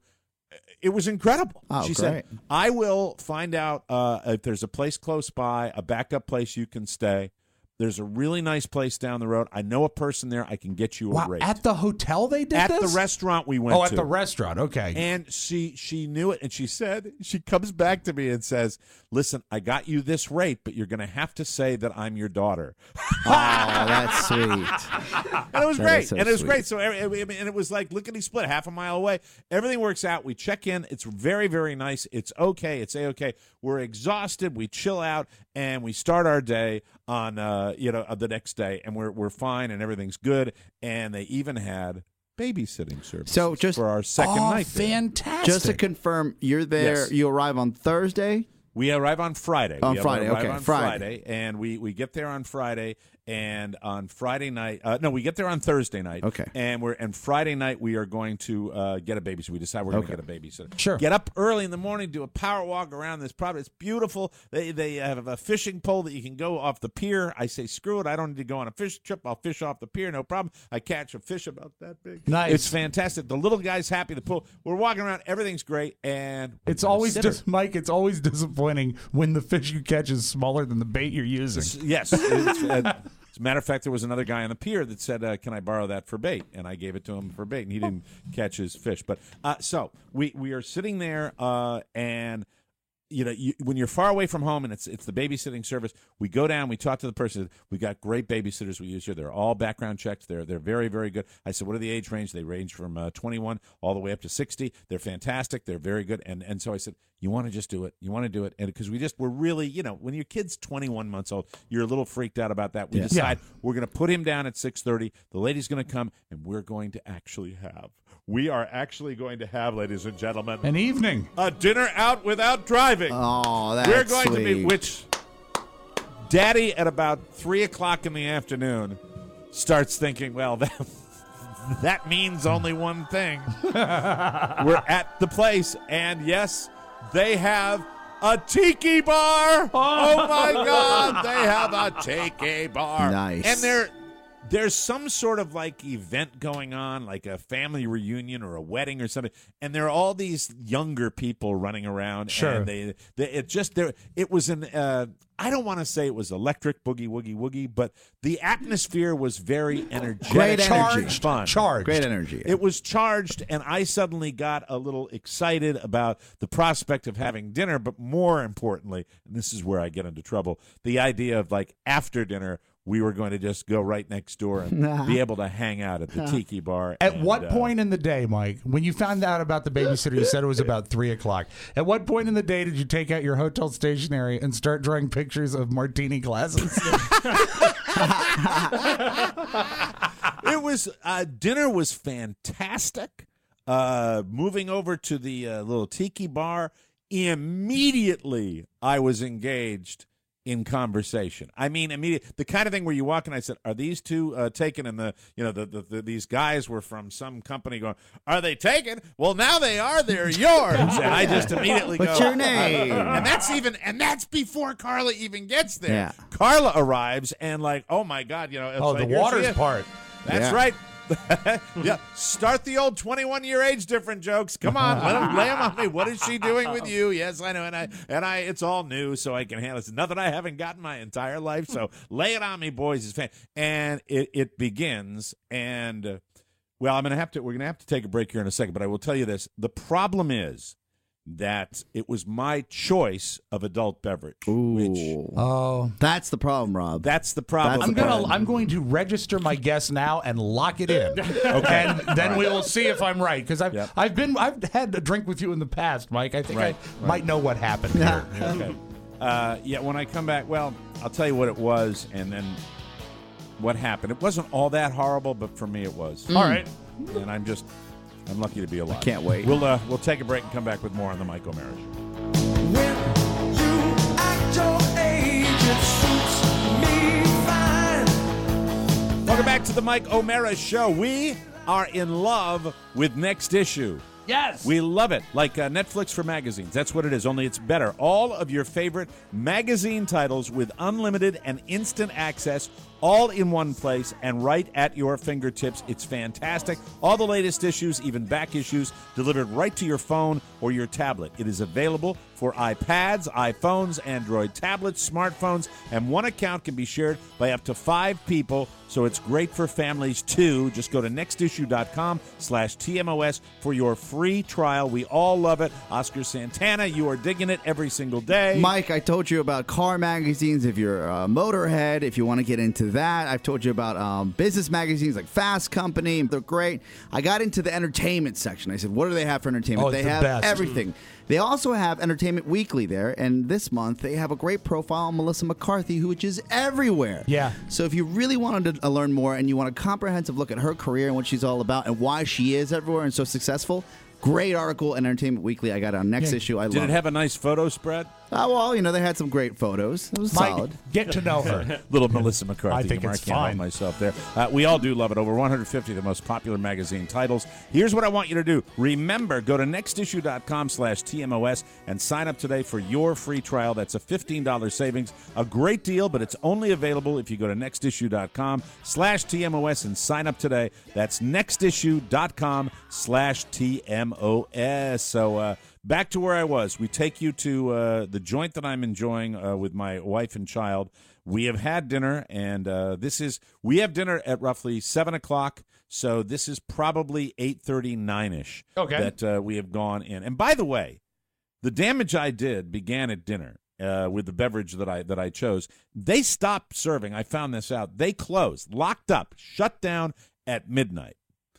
it was incredible. Oh, she great. said, "I will find out uh, if there's a place close by, a backup place you can stay. There's a really nice place down the road. I know a person there. I can get you a Wow, rate." at the hotel they did At this? the restaurant we went Oh, at to. the restaurant. Okay. And she she knew it, and she said, she comes back to me and says, "Listen, I got you this rate, but you're going to have to say that I'm your daughter." Oh, that's sweet. And it was That great. is so and it was sweet. great. So, every- I mean, and it was like lickety split, half a mile away. Everything works out. We check in. It's very, very nice. It's okay. It's A-okay. We're exhausted. We chill out, and we start our day on, uh, you know, uh, the next day, and we're we're fine, and everything's good. And they even had babysitting service So just for our second oh, night there. fantastic. Just to confirm, you're there. Yes. You arrive on Thursday. We arrive on Friday. On we Friday, arrive okay, on Friday. Friday, and we, we get there on Friday, and on Friday night, uh, no, we get there on Thursday night. Okay. And we're and Friday night we are going to uh, get a babysitter. We decide we're going Okay. to get a babysitter. Sure. Get up early in the morning, do a power walk around this property. It's beautiful. They they have a fishing pole that you can go off the pier. I say, screw it. I don't need to go on a fish trip. I'll fish off the pier, no problem. I catch a fish about that big. Nice. It's fantastic. The little guy's happy. The pool. We're walking around. Everything's great, and It's we've got a always sitter. dis- Mike. It's always disappointing when the fish you catch is smaller than the bait you're using. Yes. It's, uh, as a matter of fact, there was another guy on the pier that said, uh, "Can I borrow that for bait?" And I gave it to him for bait, and he didn't catch his fish. But uh, so we we are sitting there, uh, and you know, you, when you're far away from home, and it's it's the babysitting service, we go down, we talk to the person. We got great babysitters we use here. They're all background checked. They're they're very very good. I said, "What are the age range?" They range from uh, twenty-one all the way up to sixty. They're fantastic. They're very good. And and so I said, "You want to just do it? You want to do it?" And because we just we're really, you know, when your kid's twenty-one months old, you're a little freaked out about that. We Yeah. decide we're going to put him down at six thirty. The lady's going to come, and we're going to actually have. We are actually going to have, ladies and gentlemen, An evening. a dinner out without driving. Oh, that's We're going to be, sweet. which Daddy at about three o'clock in the afternoon starts thinking, well, that, that means only one thing. We're at the place, and yes, they have a tiki bar. Oh my God, they have a tiki bar. Nice. And they're there's some sort of like event going on, like a family reunion or a wedding or something, and there are all these younger people running around. Sure. And they, they it just there. It was an. Uh, I don't want to say it was electric boogie woogie woogie, but the atmosphere was very energetic, Great energy. charged, fun, Charged. Great energy. It was charged, and I suddenly got a little excited about the prospect of having dinner, but more importantly, and this is where I get into trouble, the idea of like after dinner, we were going to just go right next door and be able to hang out at the tiki bar. At and, what uh, point in the day, Mike, when you found out about the babysitter, you said it was about three o'clock. At what point in the day did you take out your hotel stationery and start drawing pictures of martini glasses? It was uh, dinner was fantastic. Uh, moving over to the uh, little tiki bar, immediately I was engaged in conversation. I mean, immediate the kind of thing where you walk and I said, "Are these two uh, taken?" And the you know the, the, the these guys were from some company going, "Are they taken?" Well, now they are. They're yours. And I just immediately What's go, your name? and that's even and that's before Carla even gets there. Yeah. Carla arrives and like, oh my God, you know, it's Oh, like, the here's waters the- part. That's Yeah. right. Yeah, start the old twenty-one year age difference jokes. Come on, let them lay them on me. What is she doing with you? Yes, I know, and I and I. It's all new, so I can handle it. It's nothing I haven't gotten my entire life. So lay it on me, boys. It's fan. And it it begins, and uh, Well, I'm gonna have to. We're gonna have to take a break here in a second, but I will tell you this: the problem is that it was my choice of adult beverage. Ooh. Which, Oh, that's the problem, Rob. That's the problem. That's I'm the gonna problem. I'm going to register my guess now and lock it in. Okay, and then we will see if I'm right because I've Yep. I've been I've had a drink with you in the past, Mike. I think Right, I right. might know what happened here. Okay. Uh, yeah, when I come back, well, I'll tell you what it was, and then what happened. It wasn't all that horrible, but for me, it was. All right. And I'm just, I'm lucky to be alive. can't wait. We'll uh, we'll take a break and come back with more on the Mike O'Mara Show. Welcome back to the Mike O'Mara Show. We are in love with Next Issue. Yes. We love it. Like uh, Netflix for magazines. That's what it is, only it's better. All of your favorite magazine titles with unlimited and instant access, all in one place and right at your fingertips. It's fantastic. All the latest issues, even back issues, delivered right to your phone or your tablet. It is available for iPads, iPhones, Android tablets, smartphones, and one account can be shared by up to five people, so it's great for families too. Just go to nextissue.com slash TMOS for your free trial. We all love it. Oscar Santana, you are digging it every single day. Mike, I told you about car magazines if you're a motorhead, if you want to get into that. I've told you about um, business magazines like Fast Company. They're great. I got into the entertainment section. I said, what do they have for entertainment? Oh, it's they the have best. everything. They also have Entertainment Weekly there, and this month they have a great profile on Melissa McCarthy, who which is everywhere. Yeah. So if you really wanted to learn more and you want a comprehensive look at her career and what she's all about and why she is everywhere and so successful, great article in Entertainment Weekly. I got it on next Yeah. issue. I Did love it have a nice photo spread? Oh, well, you know, they had some great photos. It was Mike, solid. get to know her. Little Melissa McCarthy. I think I it's can't help fine. myself there. Uh, we all do love it. Over one hundred fifty of the most popular magazine titles. Here's what I want you to do. Remember, go to nextissue.com slash TMOS and sign up today for your free trial. That's a fifteen dollars savings. A great deal, but it's only available if you go to nextissue.com slash TMOS and sign up today. That's nextissue.com slash TMOS. So, uh, back to where I was. We take you to uh, the joint that I'm enjoying uh, with my wife and child. We have had dinner, and uh, this is we have dinner at roughly seven o'clock. So this is probably eight thirty, nine-ish Okay. that uh, we have gone in. And by the way, the damage I did began at dinner uh, with the beverage that I that I chose. They stopped serving. I found this out. They closed, locked up, shut down at midnight.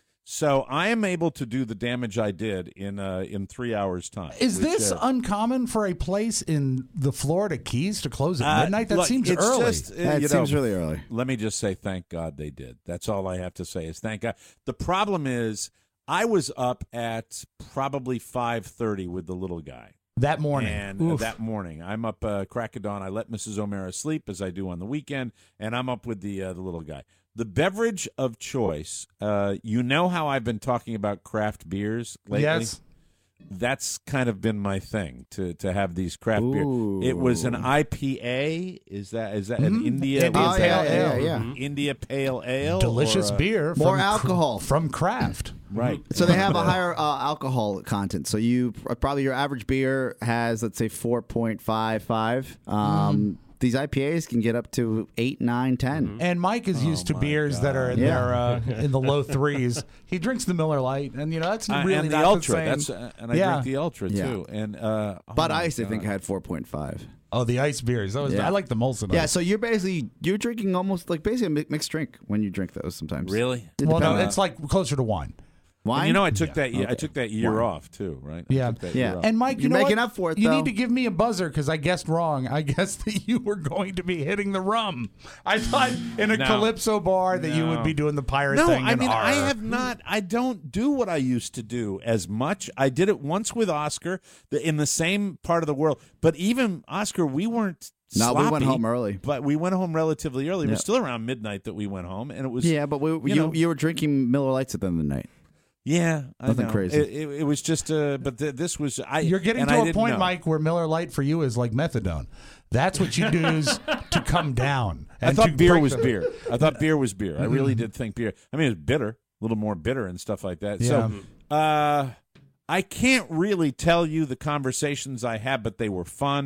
So I am able to do the damage I did in uh, in three hours' time. Is which, this uh, uncommon for a place in the Florida Keys to close at Uh, midnight? That look, seems it's early. just, uh, That you seems know, really early. Let me just say thank God they did. That's all I have to say is thank God. The problem is I was up at probably five thirty with the little guy. That morning. And uh, Oof. that morning. I'm up uh, crack of dawn. I let Missus O'Mara sleep, as I do on the weekend, and I'm up with the uh, the little guy. The beverage of choice, uh, you know how I've been talking about craft beers lately? Yes. That's kind of been my thing, to to have these craft beers. It was an I P A. Is that is that an Mhm. India? India Oh, is yeah, that- yeah, yeah. Mhm. India Pale Ale. Delicious or, uh, beer. More from alcohol. from Kraft. Right. So they have a higher uh, alcohol content. So you probably your average beer has, let's say, four point five five. Um, These I P As can get up to eight, nine, ten. And Mike is used to my beers that are in Yeah. their uh, in the low threes. He drinks the Miller Lite, and you know that's Uh, really and the not Ultra. same. That's uh, and I Yeah. drink the Ultra Yeah. too. And uh, oh Bud my Ice, I think, God. had four point five. Oh, the ice beers. That was, Yeah. I like the Molson. Yeah, Ice. so you're basically you're drinking almost like basically a mi- mixed drink when you drink those sometimes. Really? It well, no, depends. it's like closer to wine. Wine. And you know, I took Yeah. that. Year, I Okay. took that year Wine. off too, right? I Yeah. took that Yeah. year off. And Mike, you You're know making what? up for it, You though. need to give me a buzzer because I guessed wrong. I guessed that you were going to be hitting the rum. I thought in a No. calypso bar that you No. would be doing the pirate No, thing. I and mean, I arr. have not. I don't do what I used to do as much. I did it once with Oscar the, in the same part of the world. But even Oscar, we weren't. No, we went sloppy, home early. But we went home relatively early. It Yeah. was still around midnight that we went home, and it was Yeah, but we, you you you, know- were drinking Miller Lights at the end of the night. yeah, I Nothing know. crazy. It, it, it was just. Uh, but th- this was. I. You're getting and to I a didn't point, know. Mike, where Miller Lite for you is like methadone. That's what you use to come down. I and thought to beer break was the- beer. I thought beer was beer. I really did think beer. I mean, it was bitter, a little more bitter and stuff like that. So, uh, I can't really tell you the conversations I had, but they were fun.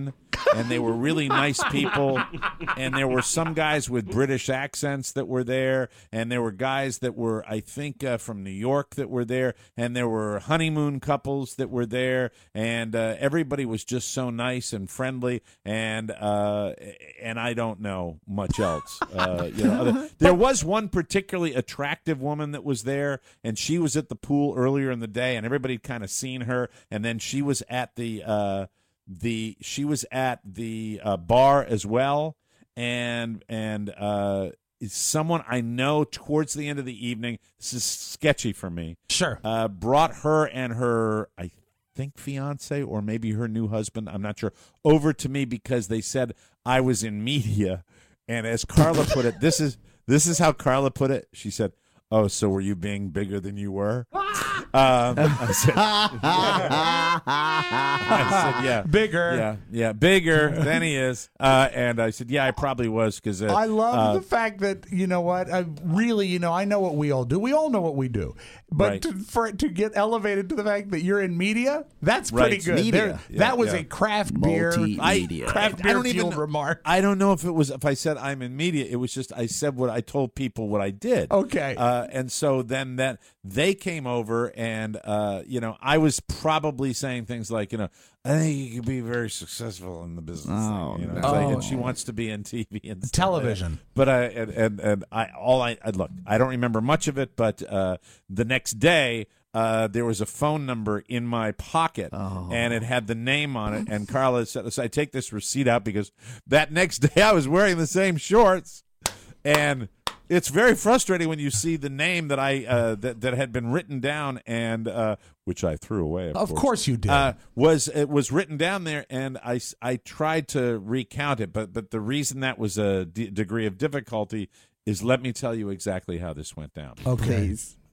and they were really nice people. And there were some guys with British accents that were there, and there were guys that were, I think, uh, from New York that were there, and there were honeymoon couples that were there, and uh, everybody was just so nice and friendly, and uh, and I don't know much else. Uh, you know, other, there was one particularly attractive woman that was there, and she was at the pool earlier in the day, and everybody had kind of seen her, and then she was at the uh, the she was at the uh, bar as well, and and uh, someone I know towards the end of the evening, this is sketchy for me, sure, uh, brought her and her I think fiance or maybe her new husband, I'm not sure, over to me because they said I was in media, and as Carla put it, this is this is how Carla put it. She said, "Oh, so were you being bigger than you were?" Um, I said, I said, yeah, bigger, yeah, yeah, bigger than he is. Uh, and I said, yeah, I probably was because uh, I love uh, the fact that you know what, I really, you know, I know what we all do. We all know what we do, but Right. to, for it to get elevated to the fact that you're in media, that's Right. pretty good. Media. There- Yeah, that was yeah. a craft beer, I, craft I beer don't even fueled know, remark. I don't know if it was if I said I'm in media. It was just I said what I told people what I did. Okay. Uh, and so then that they came over and uh, you know I was probably saying things like you know I think you could be very successful in the business. Oh, thing, you know? no. It's like, Oh. and she wants to be in T V and stuff like that. Television. But I and, and and I all I, I look I don't remember much of it. But uh, the next day. Uh, there was a phone number in my pocket, Oh. and it had the name on it. And Carla said, so I take this receipt out because that next day I was wearing the same shorts. And it's very frustrating when you see the name that I uh, that, that had been written down, and uh, which I threw away. Of, Of course, course you did. Uh, was it was written down there, and I, I tried to recount it, but but the reason that was a d- degree of difficulty is let me tell you exactly how this went down. Okay.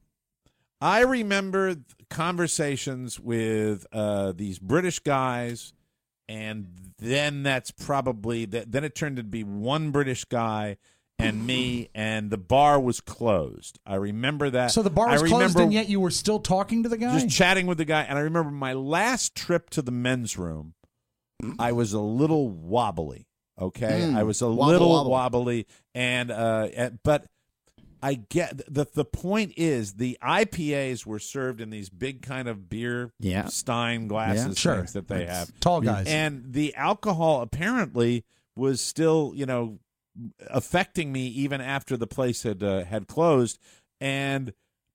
I remember conversations with uh, these British guys, and then that's probably that. Then it turned to be one British guy and me, and the bar was closed. I remember that. So the bar I was closed, remember and yet you were still talking to the guy. just chatting with the guy. And I remember my last trip to the men's room, I was a little wobbly. Okay, Mm. I was a Wobble, little wobble. wobbly, and uh, and- but. I get the the point is the I P As were served in these big kind of beer Yeah. stein glasses Yeah. Sure. things that they That's have. tall guys. And the alcohol apparently was still, you know, affecting me even after the place had uh, had closed, and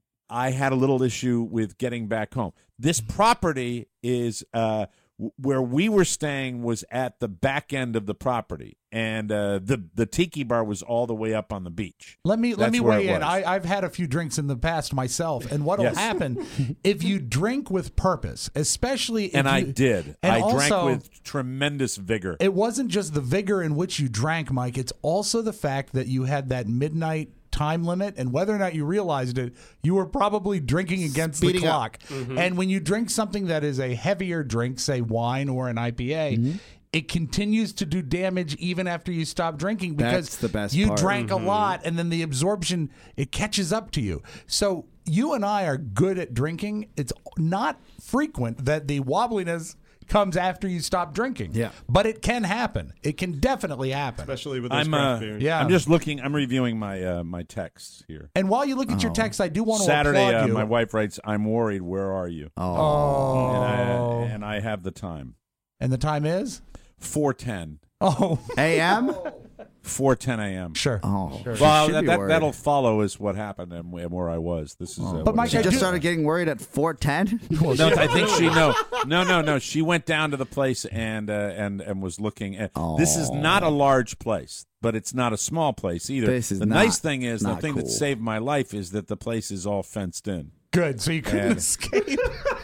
I had a little issue with getting back home. This property is uh, w- where we were staying was at the back end of the property, and uh, the the tiki bar was all the way up on the beach. Let me let That's me where weigh it in. was. I, I've had a few drinks in the past myself, and what'll Yes. happen if you drink with purpose, especially if And I you- did. and I drank also, with tremendous vigor. It wasn't just the vigor in which you drank, Mike. It's also the fact that you had that midnight time limit, and whether or not you realized it, you were probably drinking against Speeding the up. clock. And when you drink something that is a heavier drink, say wine or an I P A, Mm-hmm. it continues to do damage even after you stop drinking because That's the best you part. drank a lot, and then the absorption, it catches up to you. So you and I are good at drinking. It's not frequent that the wobbliness comes after you stop drinking. Yeah. But it can happen. It can definitely happen. Especially with those I'm craft uh, beers. Yeah. I'm just looking. I'm reviewing my uh, my texts here. And while you look Oh. at your text, I do want to Saturday, applaud uh, you. my wife writes, "I'm worried. Where are you?" Oh. And I, and I have the time. And the time is? four ten. Oh. A M? four ten a.m. Sure. Oh, Well, she should that, be that, worried. that'll follow is what happened and, and where I was. This is. Uh, But what Mike, She I it just is. do- started getting worried at four ten? No, I think she no, no, no, no. She went down to the place and uh, and and was looking at. This is not a large place, but it's not a small place either. This is the not- nice thing is the not thing that cool. saved my life is that the place is all fenced in. Good. So you couldn't And- escape.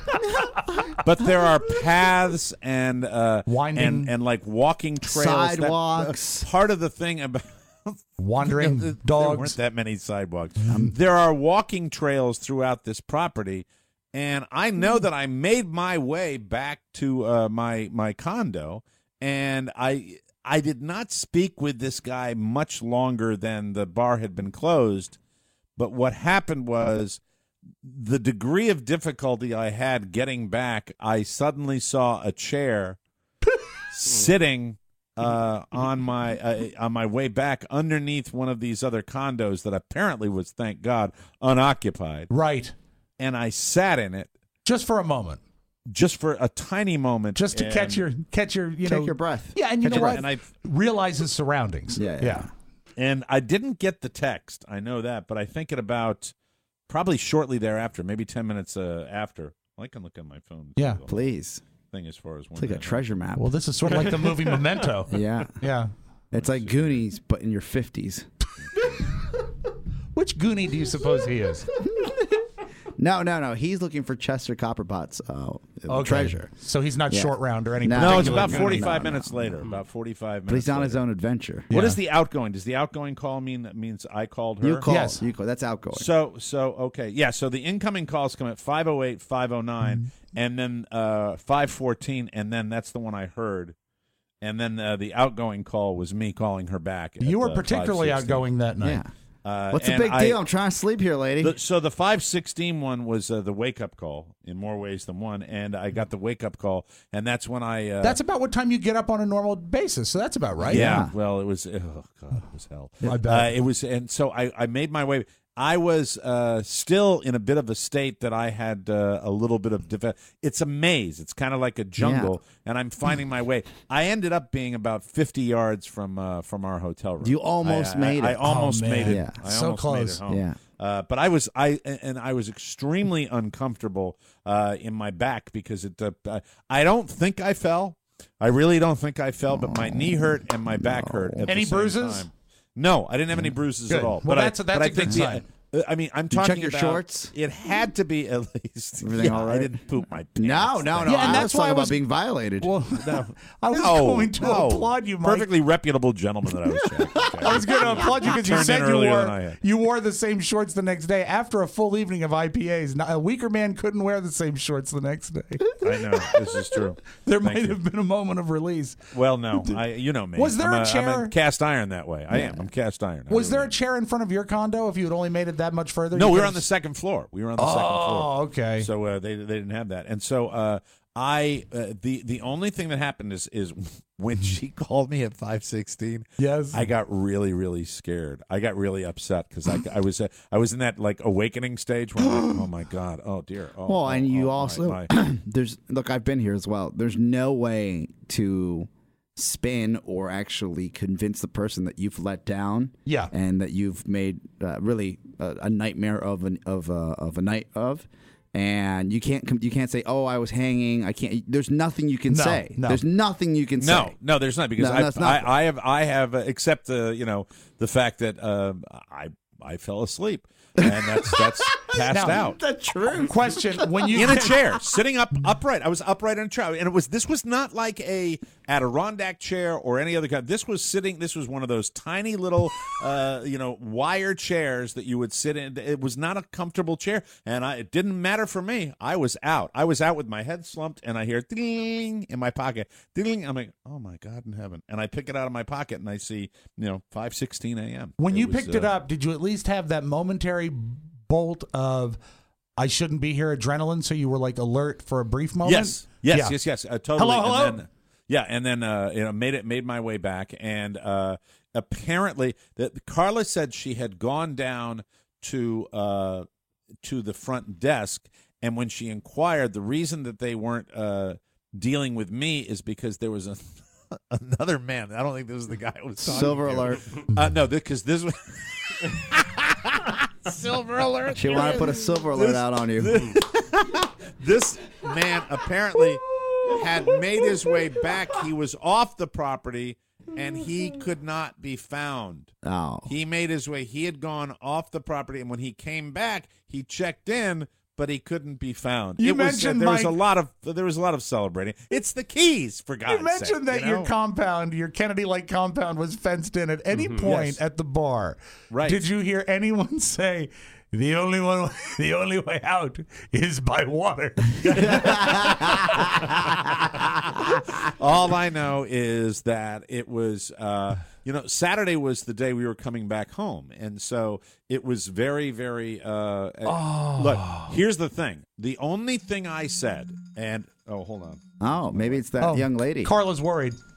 But there are paths and uh, Winding. and and like walking trails, That- Sidewalks. uh, part of the thing about Wandering There dogs. weren't that many sidewalks. There are walking trails throughout this property, and I know that I made my way back to uh, my my condo, and I I did not speak with this guy much longer than the bar had been closed. But what happened was the degree of difficulty I had getting back. I suddenly saw a chair sitting uh, on my uh, on my way back underneath one of these other condos that apparently was, thank God, unoccupied. Right. And I sat in it just for a moment. Just for a tiny moment, just to and catch your catch your you Take know your breath. Yeah, and you catch know your what? breath. And I realize his surroundings. Yeah, yeah. yeah. And I didn't get the text. I know that, but I think at about probably shortly thereafter, maybe ten minutes uh, after. Well, I can look at my phone. Yeah, please. Thing as far as it's like a treasure map. Well, this is sort of like the movie Memento. Yeah, yeah. It's like Goonies, but in your fifties. Which Goonie do you suppose he is? No, no, no. He's looking for Chester Copperpot's uh, Okay. treasure. So he's not Yeah. short round or anything. No, No, it's particular about Goonie. forty-five No, no, minutes later. About forty-five minutes. But he's on later. his own adventure. What Yeah. is the outgoing? Does the outgoing call mean that means I called her? You call. Yes. You call. That's outgoing. So, so okay, yeah. So the incoming calls come at five oh eight, five oh nine, Mm-hmm. and then uh, five fourteen, and then that's the one I heard. And then uh, the outgoing call was me calling her back. You at, were uh, particularly five sixteen. outgoing that night. yeah. Uh, What's the and big I- deal? I'm trying to sleep here, lady. The, so the five sixteen one was uh, the wake up call in more ways than one, and I got the wake up call, and that's when I. Uh, That's about what time you get up on a normal basis. So that's about right. yeah, Yeah. Well, it was. Oh God, it was hell. I bet. Uh, it was, and so I, I made my way. I was uh, still in a bit of a state that I had uh, a little bit of. Def- it's a maze. It's kind of like a jungle, and I'm finding my way. I ended up being about fifty yards from uh, from our hotel room. You almost I, I- made I, it. I almost Oh, made man. it. Yeah. I So almost close. Made it home. Yeah. Uh, but I was I and I was extremely uncomfortable uh, in my back because it. Uh, I don't think I fell. I really don't think I fell, but my knee hurt and my back hurt. At Any the same bruises? time. No, I didn't have any bruises Good. at all. Well, but that's I, a- that's but I a good think the- sign. uh, I mean, I'm You check talking your about- shorts? It had to be at least. Everything yeah, all I right? didn't poop my pants. No, no, no. Yeah, I and was that's why talking I about was- being violated. Well, No. I was No, going to no. applaud you, Mike. Perfectly reputable gentleman that I was checking. I was going to applaud you because you Turned in said you earlier than I wore had. you wore the same shorts the next day after a full evening of I P As. Now, a weaker man couldn't wear the same shorts the next day. I know this is true. There Thank might you. have been a moment of release. Well, no, I you know me. Was there I'm a chair- I'm a cast iron that way. I am. I'm cast iron. I Was there really a chair in front of your condo? If you had only made it that much further, am. No, you we were could've- on the second floor. We were on the second floor. Oh, okay. So uh, they they didn't have that, and so uh, I uh, the the only thing that happened is is when she called me at five sixteen. Yes, I got really really scared. I got really upset because I, I was uh, I was in that like awakening stage where I'm like, oh my god, oh dear. Oh, well, oh, and you oh, also my, my. there's look. I've been here as well. There's no way to spin or actually convince the person that you've let down. Yeah. and that you've made uh, really a, a nightmare of an of a of a night of. And you can't com- you can't say, oh, I was hanging. I can't. There's nothing you can No, say. no. There's nothing you can No, say. no, there's not because No, I, that's I, nothing. I have I have uh, except the you know the fact that uh, I I fell asleep and that's that's passed Now, out. That's true. Question: When you in a chair, sitting up upright. I was upright in a chair, and it was this was not like a Adirondack chair or any other kind. This was sitting. This was one of those tiny little, uh, you know, wire chairs that you would sit in. It was not a comfortable chair, and I, it didn't matter for me. I was out. I was out with my head slumped, and I hear ding in my pocket. Ding. I'm like, oh my God in heaven! And I pick it out of my pocket, and I see, you know, five sixteen a.m. When It you was, picked it uh, up, did you at least have that momentary bolt of I shouldn't be here adrenaline, so you were like alert for a brief moment? Yes, yes, Yeah. yes, yes. Uh, totally. Hello, hello? And then, yeah, and then uh, you know, made it, made my way back, and uh, apparently, that Carla said she had gone down to uh, to the front desk, and when she inquired, the reason that they weren't uh, dealing with me is because there was a. Another man. I don't think this was the guy who was talking Silver to. alert. Uh, no, because this was Silver alert. She wanted to put a silver alert This- out on you. This man apparently had made his way back. He was off the property, and he could not be found. Oh. He made his way. He had gone off the property, and when he came back, he checked in, but he couldn't be found. You it was, mentioned, there was a Mike- lot of there was a lot of celebrating. It's the keys, for God's You mentioned sake, that you your know? compound, your Kennedy Lake compound, was fenced in at any point Yes. at the bar. Right. Did you hear anyone say the only one, the only way out is by water? All I know is that it was, uh, you know, Saturday was the day we were coming back home, and so it was very, very. Uh, Oh. Look, here's the thing: the only thing I said, and oh, hold on. Oh, maybe it's that Oh, young lady. Carla's worried.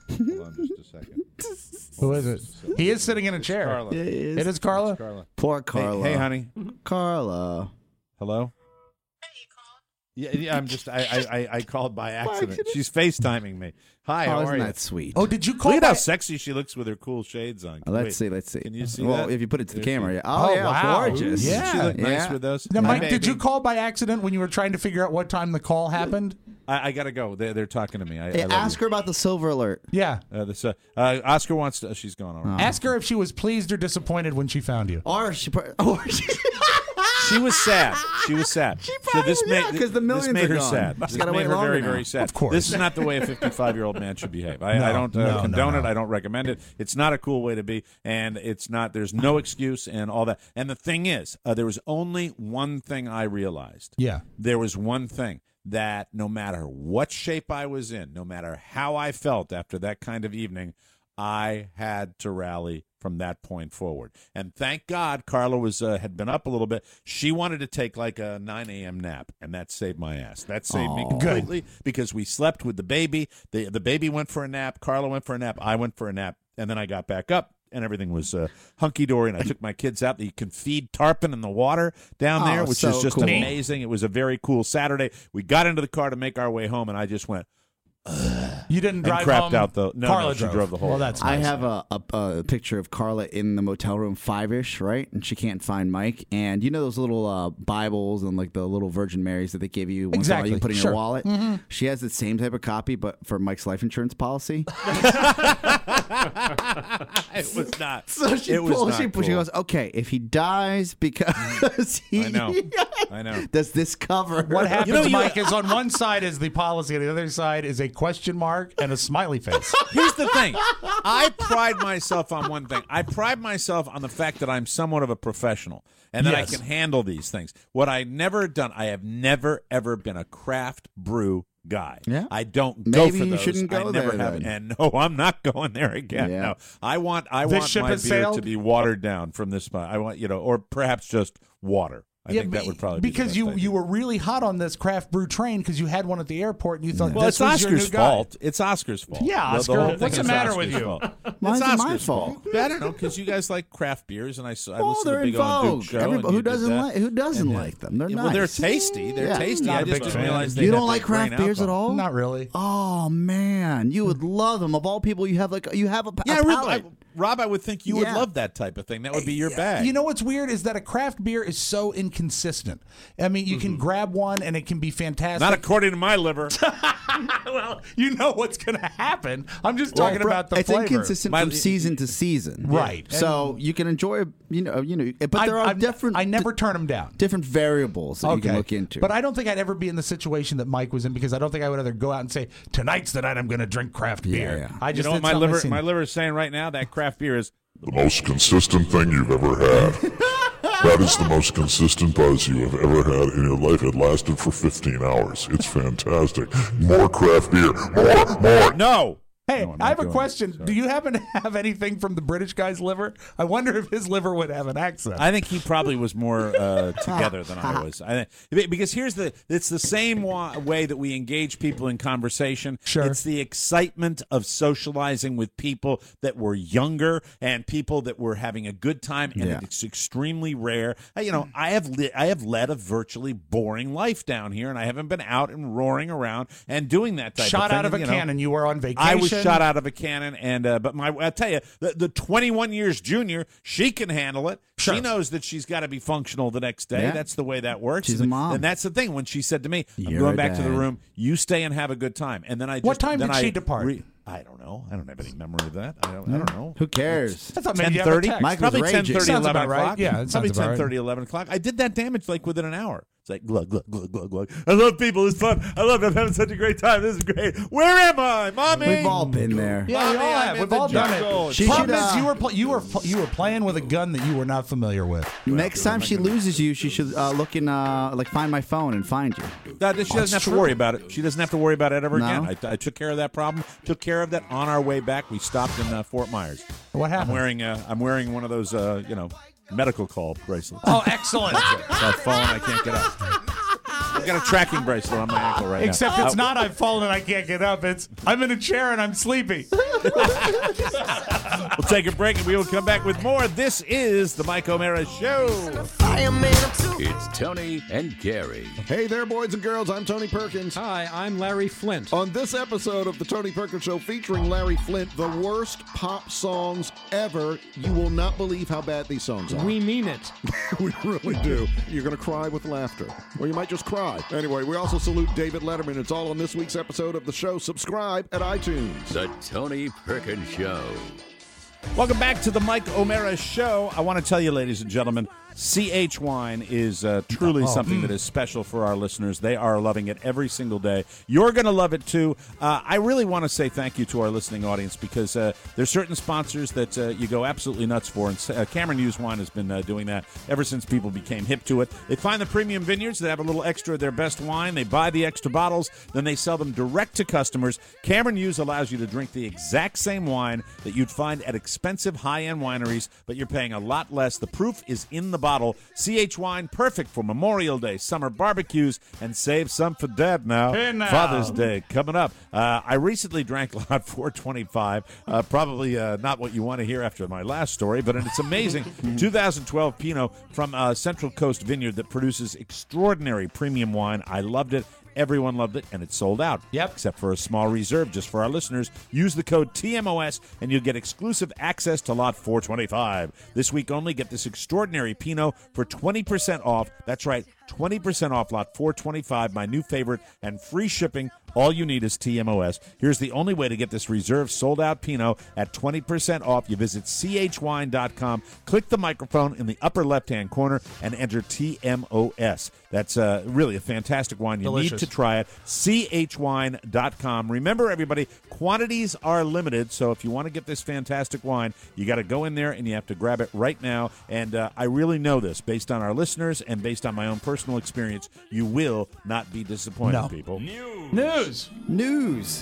Hold on just a second. Who is it? He is sitting in a chair. Carla. Yeah, he is. It is Carla? It's Carla. Poor Carla. Hey, hey, honey. Carla. Hello? Yeah, yeah, I'm just. I, I, I- I called by accident. She's FaceTiming me. Hi, Oh, how isn't are you? that sweet? Oh, did you call Look at how by- sexy she looks with her cool shades on. Oh, let's Wait, see. Let's see. Can you see well, that? if you put it to the There she camera, is. yeah. Oh, Oh, yeah, wow. gorgeous. Yeah. Doesn't she look nice Yeah. with those? Now, Hi, Mike, did baby. you call by accident when you were trying to figure out what time the call happened? I, I gotta go. They're, they're talking to me. I, Hey, I love ask you. her about the silver alert. Yeah. Uh, this, uh, uh, Oscar wants to. She's gone. All right. Ask her if she was pleased or disappointed when she found you. Or she. pr- Or she She was sad. She was sad. She so this probably- yeah, made 'cause the this millions made are her gone. sad. She's This gotta made wait her longer very now. very sad. Of course. This is not the way a fifty-five-year-old man should behave. I, No, I don't uh, no, no, condone no. it. I don't recommend it. It's not a cool way to be, and it's not. There's no excuse and all that. And the thing is, uh, there was only one thing I realized. Yeah. There was one thing. That no matter what shape I was in, no matter how I felt after that kind of evening, I had to rally from that point forward. And thank God Carla was uh, had been up a little bit. She wanted to take like a nine a.m. nap, and that saved my ass. That saved me completely because we slept with the baby. The, the baby went for a nap. Carla went for a nap. I went for a nap, and then I got back up. And everything was uh, hunky-dory, and I took my kids out. You can feed tarpon in the water down there, Oh, which so is just cool. amazing. It was a very cool Saturday. We got into the car to make our way home, and I just went, You didn't and drive crapped home? out the. No, Carla no, she drove. drove the whole. Well, that's I nice. have a, a, a picture of Carla in the motel room, five-ish, right? And she can't find Mike. And you know those little uh, Bibles and like the little Virgin Marys that they give you once in a while Exactly. you put in Sure. your wallet? Mm-hmm. She has the same type of copy, but for Mike's life insurance policy. It was not. So she it was pulls, not she, cool. she goes, okay, if he dies because he I know. I know. does this cover? What happens, You know, you- Mike, is on one side is the policy, and the other side is a question mark and a smiley face. Here's the thing. I pride myself on one thing. I pride myself on the fact that I'm somewhat of a professional and that Yes. I can handle these things. What I've never done, I have never, ever been a craft brew guy. Yeah. I don't Maybe go for you those. shouldn't go I never there, have. then. And no, I'm not going there again. Yeah. No. I want I This want ship my has beer sailed? to be watered down from this point. I want, you know, or perhaps just water. I think that would probably be the because best you idea. you were really hot on this craft brew train because you had one at the airport and you thought Well, this it's was your Oscar's new guy. fault. It's Oscar's fault. Yeah, The- the Oscar, whole thing what's the is matter Oscar's with you? fault. Why It's is it my Oscar's fault? I don't know, because you guys like craft beers, and I, s- I Oh, listened to they're the in Big Old Duke vogue. show. Everybody, and who you did doesn't that. like who doesn't And, uh, like them? They're yeah, nice. Well, they're tasty. They're Yeah. tasty. Not I a just big didn't fan. realize they You had don't that like craft grain beers at alcohol. all? Not really. Oh man, you would love them. Of all people, you have like you have a, a Yeah, I really, palate. I, Rob, I would think you Yeah. would love that type of thing. That would be your bag. You know what's weird is that a craft beer is so inconsistent. I mean, you can grab one and it can be fantastic. Not according to my liver. well, you know what's going to happen. I'm just Well, talking bro, about the it's flavor. inconsistent My- from season to season, Right. So you can enjoy, you know, you know, but there I, are I'm- different. I never turn them down. different variables that you can look into. But I don't think I'd ever be in the situation that Mike was in because I don't think I would ever go out and say, tonight's the night I'm going to drink craft beer. yeah. I You just know what it's my something I've liver, seen. my liver is saying right now? That craft beer is The most consistent thing you've ever had. That is the most consistent buzz you have ever had in your life. It lasted for fifteen hours. It's fantastic. More craft beer. More, more. no. Hey, No, I'm I not have a doing it. question. Sorry. Do you happen to have anything from the British guy's liver? I wonder if his liver would have an accent. I think he probably was more uh, together than I was. I think because here's the it's the same wa- way that we engage people in conversation. Sure. It's the excitement of socializing with people that were younger and people that were having a good time, and Yeah. it's extremely rare. Uh, You know, I have li- I have led a virtually boring life down here, and I haven't been out and roaring around and doing that type Shot of thing. out of a you know. cannon. You were on vacation. I was shot out of a cannon, and uh, but my I tell you, the, the twenty-one years junior, she can handle it. Sure. She knows that she's got to be functional the next day. Yeah. That's the way that works. She's a and, mom. and that's the thing. When she said to me, "I'm You're going a back to the dad. room. You stay and have a good time." And then I just, What time then did I she depart? re- I don't know. I don't have any memory of that. I don't. I don't know. Who cares? I thought ten maybe you have a thirty? text. Mike was Probably ten raging. thirty, Sounds eleven about right. o'clock. Yeah, it sounds Probably about ten right. thirty, eleven o'clock. I did that damage like within an hour. It's like glug glug glug glug glug. I love people. It's fun. I love. I'm having such a great time. This is great. Where am I, mommy? We've all been there. Yeah, we Mommy, all I'm have. in We've the all done jungle. it. She Problem should, is, uh, you were pl- you were pl- you were playing with a gun that you were not familiar with. Next time she loses you, she should uh, look in, uh, like, find my phone and find you. That, she doesn't have to worry about it. She doesn't have to worry about it ever No? again. I, I took care of that problem. Took care of that on our way back. We stopped in uh, Fort Myers. What I'm happened? wearing uh, I'm wearing one of those uh, you know medical call bracelets. Oh, excellent. So I fall and I can't get up. got a tracking bracelet on my ankle right Except now. it's Uh, not I've fallen and I can't get up. It's I'm in a chair and I'm sleepy. We'll take a break and we will come back with more. This is the Mike O'Mara Show. It's Tony and Gary. Hey there, boys and girls. I'm Tony Perkins. Hi, I'm Larry Flint. On this episode of the Tony Perkins Show featuring Larry Flint, the worst pop songs ever. You will not believe how bad these songs are. We mean it. We really do. You're going to cry with laughter. Or you might just cry. Anyway, we also salute David Letterman. It's all on this week's episode of the show. Subscribe at iTunes. The Tony Perkins Show. Welcome back to the Mike O'Mara Show. I want to tell you, ladies and gentlemen, C H Wine is uh, truly Oh, something mm. that is special for our listeners. They are loving it every single day. You're going to love it, too. Uh, I really want to say thank you to our listening audience because uh, there's certain sponsors that uh, you go absolutely nuts for, and uh, Cameron Hughes Wine has been uh, doing that ever since people became hip to it. They find the premium vineyards that have a little extra of their best wine. They buy the extra bottles, then they sell them direct to customers. Cameron Hughes allows you to drink the exact same wine that you'd find at expensive high-end wineries, but you're paying a lot less. The proof is in the bottle. C H Wine, perfect for Memorial Day, summer barbecues, and save some for Dad now. Hey now. Father's Day coming up. Uh, I recently drank Lot four twenty-five. Uh, probably uh, not what you want to hear after my last story, but it's amazing. two thousand twelve Pinot from uh, Central Coast Vineyard that produces extraordinary premium wine. I loved it. Everyone loved it, and it's sold out. Yep. Except for a small reserve just for our listeners. Use the code T M O S, and you'll get exclusive access to Lot four twenty-five. This week only, get this extraordinary Pinot for twenty percent off. That's right, twenty percent off Lot four twenty-five, my new favorite, and free shipping. All you need is T M O S. Here's the only way to get this reserve sold-out Pinot at twenty percent off. You visit C H wine dot com, click the microphone in the upper left-hand corner, and enter T M O S. That's uh, really a fantastic wine. You Delicious. need to try it. C H wine dot com. Remember, everybody, quantities are limited, so if you want to get this fantastic wine, you got to go in there and you have to grab it right now. And uh, I really know this, based on our listeners and based on my own personal experience, you will not be disappointed, No. people. News. News.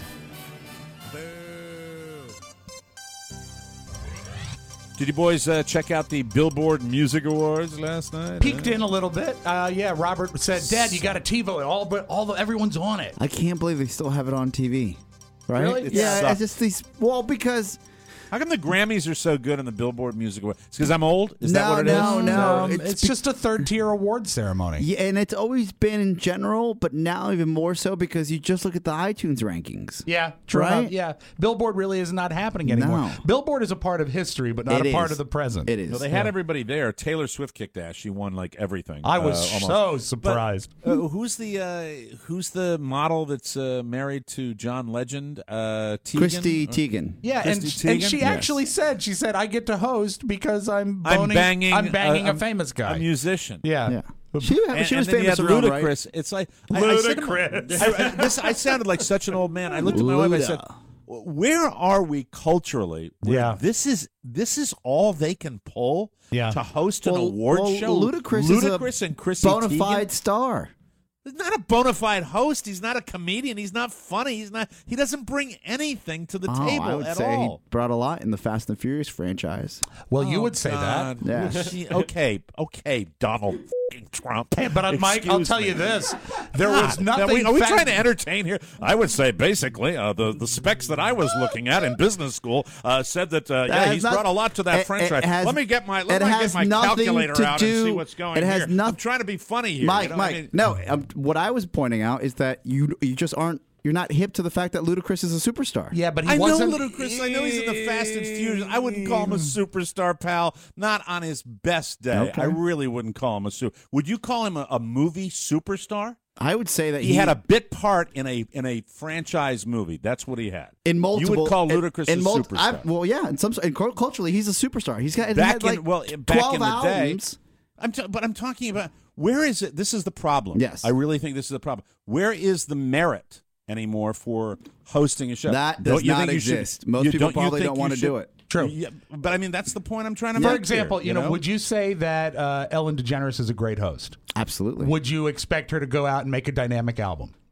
Did you boys uh, check out the Billboard Music Awards last night? Peeked in a little bit. Uh, yeah, Robert said, "Dad, you got a TiVo. All but all the everyone's on it." I can't believe they still have it on T V. Right? Really? It Yeah, sucks. it's just these. Well, because How come the Grammys are so good and the Billboard Music Awards? It's because I'm old? Is No, that what it is? no, no. Um, It's it's just a third tier award ceremony. yeah, and it's always been in general, but now even more so because you just look at the iTunes rankings. Yeah, true. Right? enough. Yeah, Billboard really is not happening anymore. No. Billboard is a part of history, but not It a part is. of the present. It is. Well, they had everybody there. Taylor Swift kicked ass. She won like everything. I was uh, almost. so surprised. But, uh, who's the uh, who's the model that's uh, married to John Legend? Uh, Teigen? Christy Or- Teigen. Yeah, and, Christy and Teigen? she Yes. actually said, she said, I get to host because I'm I'm boning, banging. I'm banging uh, a famous guy. a musician. yeah. Yeah. She, And, she and was then you famous had around, right? Ludacris. It's like I, I said to my- Ludacris. I, I, this, I sounded like such an old man. I looked at my wife. I said, "Where are we culturally? Where Yeah. this is this is all they can pull Yeah. to host an Well, award well, show. Ludacris, Ludacris is a and Chrissy bona Teigen? fide star. He's not a bona fide host. He's not a comedian. He's not funny. He's not. He doesn't bring anything to the Oh, table I would at say all. he brought a lot in the Fast and Furious franchise. Well, you Oh, would say God. Yeah. She- okay, okay, Donald f***ing Trump. that. But uh, Mike, I'll Excuse tell me. you this: there God. was Now, nothing. we- are we fact- trying to entertain here? I would say basically uh, the the specs that I was looking at in business school uh, said that uh, yeah has he's not- brought a lot to that it- franchise. it has- let me get my let it me has get my nothing calculator to out do- and see what's going it has here. noth- I'm trying to be funny here, Mike, you know? Mike, I mean- no. Um, what I was pointing out is that you you just aren't. You're not hip to the fact that Ludacris is a superstar. Yeah, but he I know wasn't. Ludacris. I know he's in the Fast and Furious. I wouldn't call him a superstar, pal. Not on his best day. Okay. I really wouldn't call him a super. Would you call him a, a movie superstar? I would say that He, had a bit part in a in a franchise movie. That's what he had. in multiple. You would call in- Ludacris in a mul- superstar. I, well, yeah. In some in cul- culturally, he's a superstar. He's got back had like in well, back twelve in the day. albums. I'm t- but I'm talking about where is it? This is the problem. Yes. I really think this is the problem. Where is the merit anymore for hosting a show? That Don't does you not think you should- exist. Most you- people don't you probably think don't you want to should- do it. True. Yeah, but I mean that's the point I'm trying to For make. example, here, you know, would you say that uh, Ellen DeGeneres is a great host? Absolutely. Would you expect her to go out and make a dynamic album?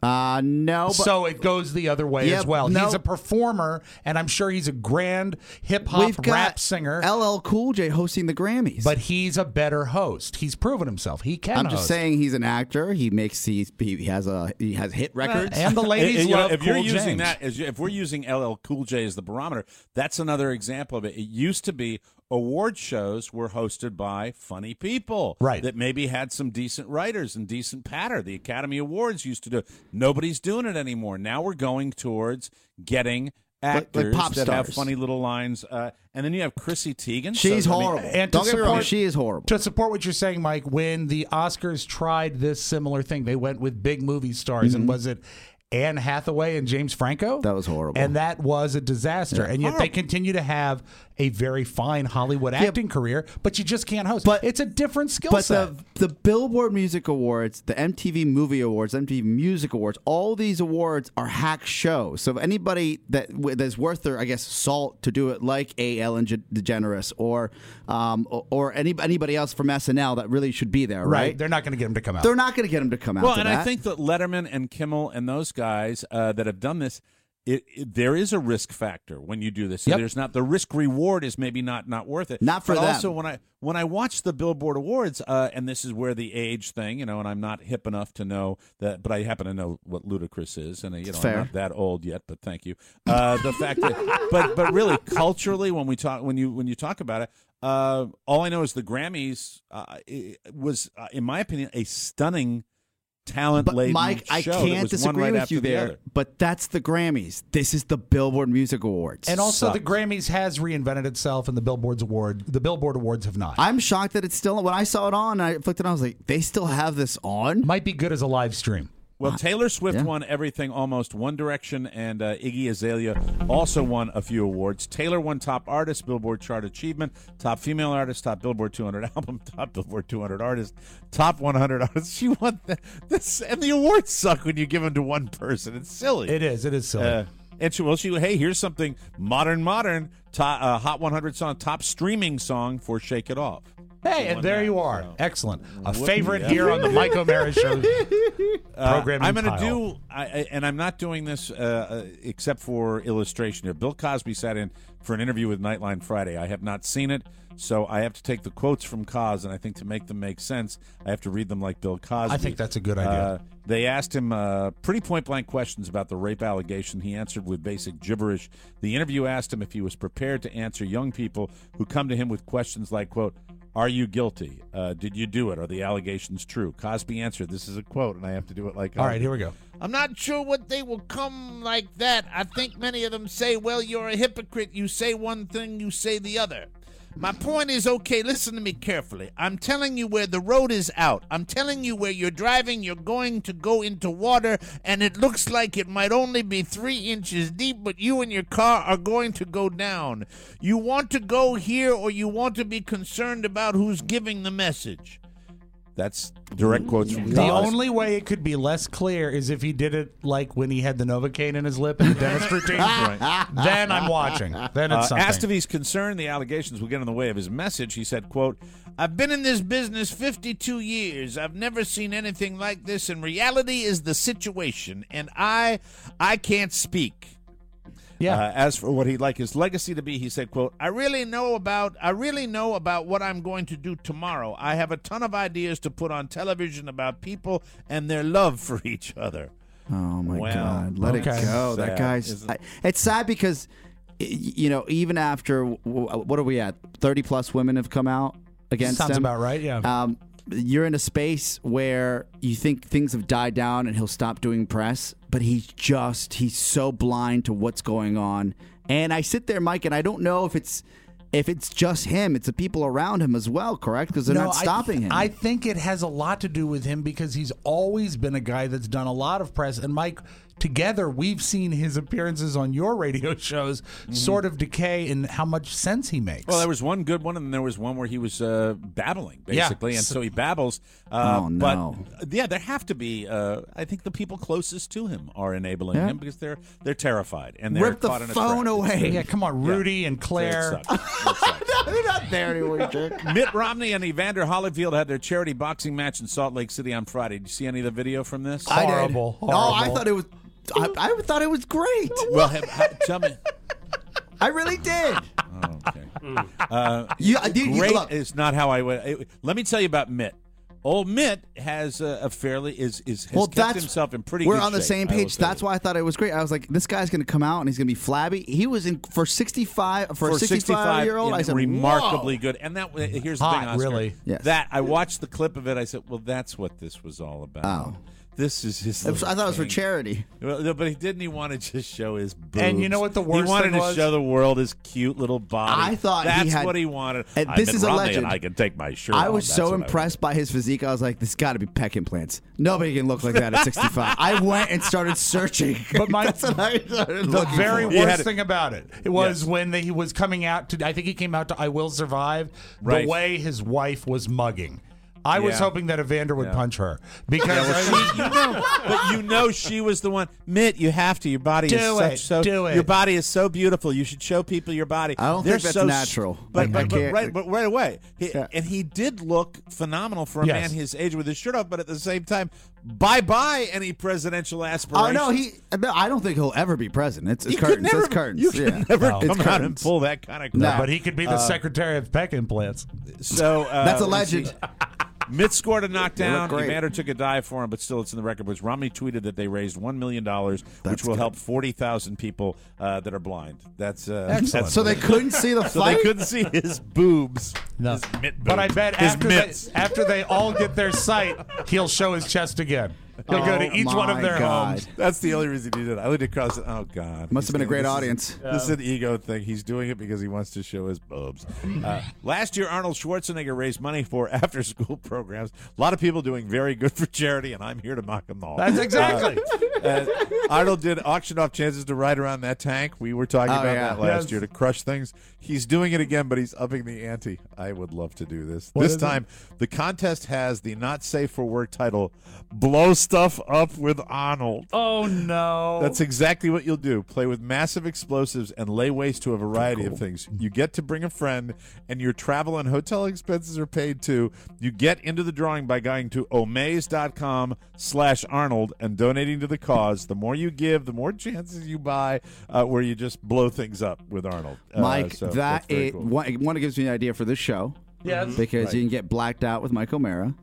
Uh, no. But so it goes the other way Yeah, as well. no. He's a performer, and I'm sure he's a grand hip hop we've got rap singer. L L Cool J hosting the Grammys. But he's a better host. He's proven himself. He can. I'm just host. saying he's an actor. He makes he, he has a he has hit records. And the ladies And, you know, love if Cool you're using James. that, as you- if we're using L L Cool J as the barometer, that's another example of it. It used to be award shows were hosted by funny people, right? That maybe had some decent writers and decent patter. The Academy Awards used to do. Nobody's doing it anymore. Now we're going towards getting actors like pop that have stars. funny little lines. Uh, and then you have Chrissy Teigen. She's So, I mean, horrible. And Don't to get me wrong, support- she is horrible. To support what you're saying, Mike, when the Oscars tried this similar thing, they went with big movie stars, Mm-hmm. and was it Anne Hathaway and James Franco? That was horrible. And that was a disaster. Yeah. And yet they Horrible. continue to have a very fine Hollywood acting career, but you just can't host. But- it's a different skill But set. the the Billboard Music Awards, the M T V Movie Awards, M T V Music Awards, all these awards are hack shows. So if anybody that that's worth their, I guess, salt to do it, like a Ellen DeGeneres or um or, or any, anybody else from S N L that really should be there, right? They're not going to get him to come out. They're not going to get them to come out. Well, to and that. I think that Letterman and Kimmel and those guys uh, that have done this, it, it, there is a risk factor when you do this. So Yep. There's not the risk reward is maybe not not worth it. Not for but them. Also, when I when I watch the Billboard Awards, uh, and this is where the age thing, you know, and I'm not hip enough to know that, but I happen to know what Ludacris is, and uh, you know, Fair. I'm not that old yet, but thank you. Uh, the fact that, but but really culturally, when we talk, when you when you talk about it. Uh, all I know is the Grammys uh, it was, uh, in my opinion, a stunning talent But laden Mike, I show that can't was one disagree right with after you the there. other. But that's the Grammys. This is the Billboard Music Awards. And also, the Sucks. Grammys has reinvented itself, and the Billboard's award, the Billboard Awards have not. I'm shocked that it's still. When I saw it on, I flicked it on. I was like, they still have this on. Might be good as a live stream. Well, Taylor Swift yeah. won everything almost. One Direction and uh, Iggy Azalea also won a few awards. Taylor won Top Artist, Billboard Chart Achievement, Top Female Artist, Top Billboard two hundred Album, Top Billboard two hundred Artist, Top one hundred Artist. She won the, this, and the awards suck when you give them to one person. It's silly. It is. It is silly. Uh, and she, well, she, hey, here's something modern, modern, top, uh, Hot one hundred song, top streaming song for Shake It Off. Hey, and there that, you are. so. Excellent. A Whoopee, favorite yeah. here on the Mike O'Mara Show program. Uh, I'm going to do, I, I, and I'm not doing this uh, uh, except for illustration here. Bill Cosby sat in for an interview with Nightline Friday. I have not seen it, so I have to take the quotes from Cos, and I think to make them make sense, I have to read them like Bill Cosby. I think that's a good idea. Uh, they asked him uh, pretty point-blank questions about the rape allegation. He answered with basic gibberish. The interview asked him if he was prepared to answer young people who come to him with questions like, quote, "Are you guilty? Uh, did you do it? Are the allegations true?" Cosby answered, this is a quote, and I have to do it like All right, here we go. I'm not sure what they will come like that. I think many of them say, well, you're a hypocrite. You say one thing, you say the other. My point is, okay, listen to me carefully. I'm telling you where the road is out. I'm telling you where you're driving, you're going to go into water, and it looks like it might only be three inches deep, but you and your car are going to go down. You want to go here, or you want to be concerned about who's giving the message. That's direct quotes from The Cos. only way it could be less clear is if he did it like when he had the Novocaine in his lip in the dentist routine. Right. Then I'm watching. Then it's Uh, something. asked if he's concerned the allegations will get in the way of his message, he said, quote, I've been in this business fifty-two years. I've never seen anything like this, and reality is the situation, and I I can't speak. Yeah. Uh, as for what he'd like his legacy to be, he said, quote, I really know about I really know about what I'm going to do tomorrow. I have a ton of ideas to put on television about people and their love for each other. Oh my Well, God! Let okay. it go. That Sad, guy's. isn't I, it's sad because, y- you know, even after what are we at? Thirty plus women have come out against Sounds him. about right, yeah. Um, you're in a space where you think things have died down and he'll stop doing press, but he's just he's so blind to what's going on. And I sit there, Mike, and I don't know if it's if it's just him. It's the people around him as well, correct? Because they're No, not I- stopping him. I think it has a lot to do with him because he's always been a guy that's done a lot of press. And Mike, together we've seen his appearances on your radio shows Mm-hmm. sort of decay in how much sense he makes. Well, there was one good one, and then there was one where he was uh, babbling, Yeah. basically, and so he babbles. Uh, Oh, no. But yeah, there have to be. Uh, I think the people closest to him are enabling Yeah. him because they're they're terrified and they're Rip the caught in a phone trap. away. yeah, come on, Rudy and Claire. It sucks. It sucks. They're not there anymore, jerk. Mitt Romney and Evander Holyfield had their charity boxing match in Salt Lake City on Friday. Did you see any of the video from this? I did. Horrible, No, I horrible. thought it was. I, I thought it was great. Well, have, ha- tell me. I really did. Okay. Uh, You, I did. You, great look, is not how I would. it- let me tell you about Mitt. Old Mitt has a, a fairly is is has well, kept that's himself in pretty. We're good on the shape, same I will page. say That's that. why I thought it was great. I was like, this guy's going to come out and he's going to be flabby. He was in for sixty-five for, a sixty-five year old. in I said, remarkably whoa. good. And that here's the Hot, thing, Oscar. really. Yes. That I watched the clip of it. I said, well, that's what this was all about. Oh. This is his. It was- I thought it was for thing. charity. Well, no, but he didn't. He wanted to just show his boobs. And you know what the worst He wanted thing to was? show the world his cute little body. I thought he that's had- what he wanted. and I'm this Mitt is a Romney legend. And I can take my shirt I off. was That's so what I impressed by his physique. I was like, this got to be pec implants. Nobody can look like that at sixty-five. I went and started searching. But my- That's what I started The looking very for. He had worst it- thing about it, it was Yes. when he was coming out to. I think he came out to "I Will Survive." Right. The way his wife was mugging, I was Yeah. hoping that Evander would Yeah. punch her because I mean, you know, but you know she was the one. Mitt, you have to. Your body Do is such it, so. do it. Your body is so beautiful. You should show people your body. I don't They're think that's so, natural. But, I- but, I but can't- right, but right away, he, Yeah. and he did look phenomenal for a Yes. man his age with his shirt off. But at the same time, bye bye any presidential Oh aspirations. no, he. No, I don't think he'll ever be president. It's, it's You could curtains. never, it's curtains. You could yeah. never No. come It's out and curtains. pull that kind of. No. crap. but he could be the secretary of peck implants. So uh, That's a let's see. legend. Mitt scored a knockdown. great. Evander took a dive for him, but still it's in the record books. Romney tweeted that they raised one million dollars, which That's will good. help forty thousand people uh, that are blind. That's uh, Excellent. that's- So they couldn't see the so fight. they couldn't see his boobs. No. His mitt But I boobs. bet his after they, mitts. after they all get their sight, he'll show his chest again. He'll go to Oh, each one of my their God. homes. That's the only reason he did it. I looked across and oh God. Must He's have been a gonna- great this is- audience. This is an ego thing. He's doing it because he wants to show his boobs. Uh, last year, Arnold Schwarzenegger raised money for after-school programs. A lot of people doing very good for charity, and I'm here to mock them all. That's exactly. Uh, uh, Arnold did auction off chances to ride around that tank. We were talking Oh, about yeah. that last Yes. year to crush things. He's doing it again, but he's upping the ante. I would love to do this. What this is it? time, the contest has the not safe for work title, Blow Stuff Up with Arnold. Oh no! That's exactly what you'll do. Play with massive explosives and lay waste to a variety of things. You get to bring a friend, and your travel and hotel expenses are paid too. You get into the drawing by going to omaze.com slash Arnold and donating to the cause. The more you give, the more chances you buy uh, where you just blow things up with Arnold. Uh, Mike, so that that's very it cool. one, one it gives me an idea for this show. Yes. Because Right. you can get blacked out with Mike O'Mara.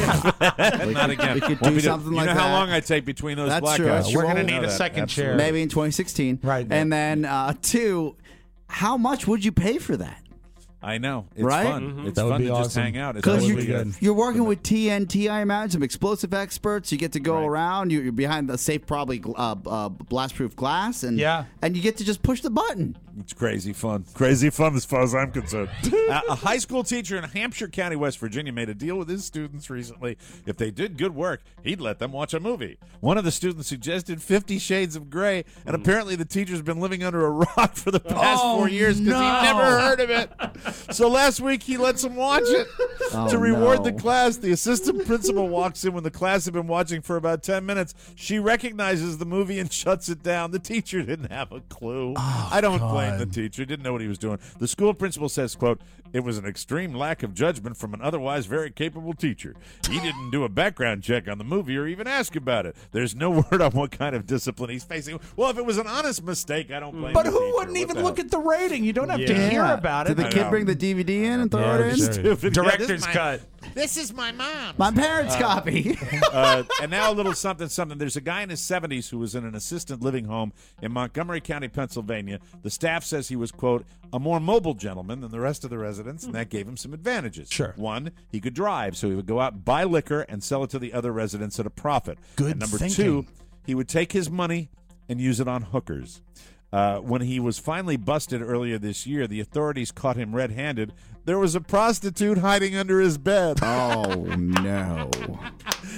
Not again. We could Won't do be something you like know that. how long I take between those That's blackouts? true. That's We're true. gonna You know need a that. second Absolutely. chair. Maybe in twenty sixteen. Right. And then uh, two, how much would you pay for that? I know. It's Right? fun. Mhm. It's That would fun be to just awesome. hang out. It's Because always you're, be good. good. you're working with T N T, I imagine, some explosive experts. You get to go Right. around. You're, you're behind the safe, probably uh, uh, blast-proof glass, and Yeah. and you get to just push the button. It's crazy fun. Crazy fun as far as I'm concerned. uh, a high school teacher in Hampshire County, West Virginia, made a deal with his students recently. If they did good work, he'd let them watch a movie. One of the students suggested Fifty Shades of Grey, and apparently the teacher's been living under a rock for the past Oh, four years because no. he never heard of it. So last week he lets them watch it. Oh, to reward the no. class, the assistant principal walks in when the class had been watching for about ten minutes. She recognizes the movie and shuts it down. The teacher didn't have a clue. I don't blame the teacher. He didn't know what he was doing. The school principal says, quote, "It was an extreme lack of judgment from an otherwise very capable teacher. He didn't do a background check on the movie or even ask about it. There's no word on what kind of discipline he's facing." Well, if it was an honest mistake, I don't blame But the who teacher. wouldn't What even the look hell? at the rating? You don't have to Yeah. hear Yeah. about Did it. the I kid know. bring the D V D in and throw Yeah, it in? sure. Stupid. Yeah, this Director's is my- cut. This is my mom. My parents' copy. uh, and now a little something, something. There's a guy in his seventies who was in an assisted living home in Montgomery County, Pennsylvania. The staff says he was, quote, a more mobile gentleman than the rest of the residents, and that gave him some advantages. Sure. One, he could drive, so he would go out, buy liquor, and sell it to the other residents at a profit. Good and number thinking. two, he would take his money and use it on hookers. Uh, when he was finally busted earlier this year, the authorities caught him red-handed. There was a prostitute hiding under his bed. Oh, no.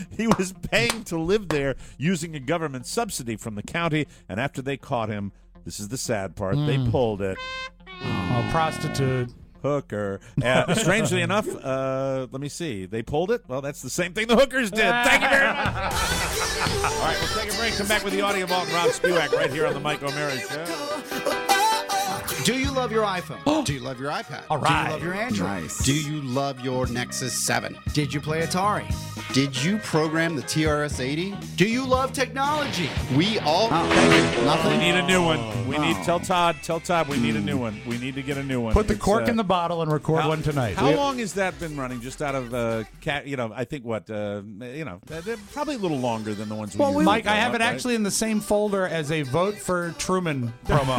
he was paying to live there using a government subsidy from the county, and after they caught him, this is the sad part, Mm. they pulled it. Oh, prostitute. Hooker. Uh, strangely enough, uh, let me see. They pulled it? Well, that's the same thing the hookers did. Thank you very much. All right, we'll take a break. Come back with the Audio Vault and Rob Spewak right here on the Mike O'Mara Show. Do you love your iPhone? Do you love your iPad? All right. Do you love your Android? Nice. Do you love your Nexus seven? Did you play Atari? Did you program the T R S eighty? Do you love technology? We all... Nothing? We need a new one. We need, tell Todd, tell Todd we need a new one. We need to get a new one. Put the It's, cork uh, in the bottle and record how, one tonight. How long has that been running? Just out of, uh, cat, you know, I think what, uh, you know, they're probably a little longer than the ones we Well, usually Mike, I pull have up, it right? actually in the same folder as a vote for Truman promo.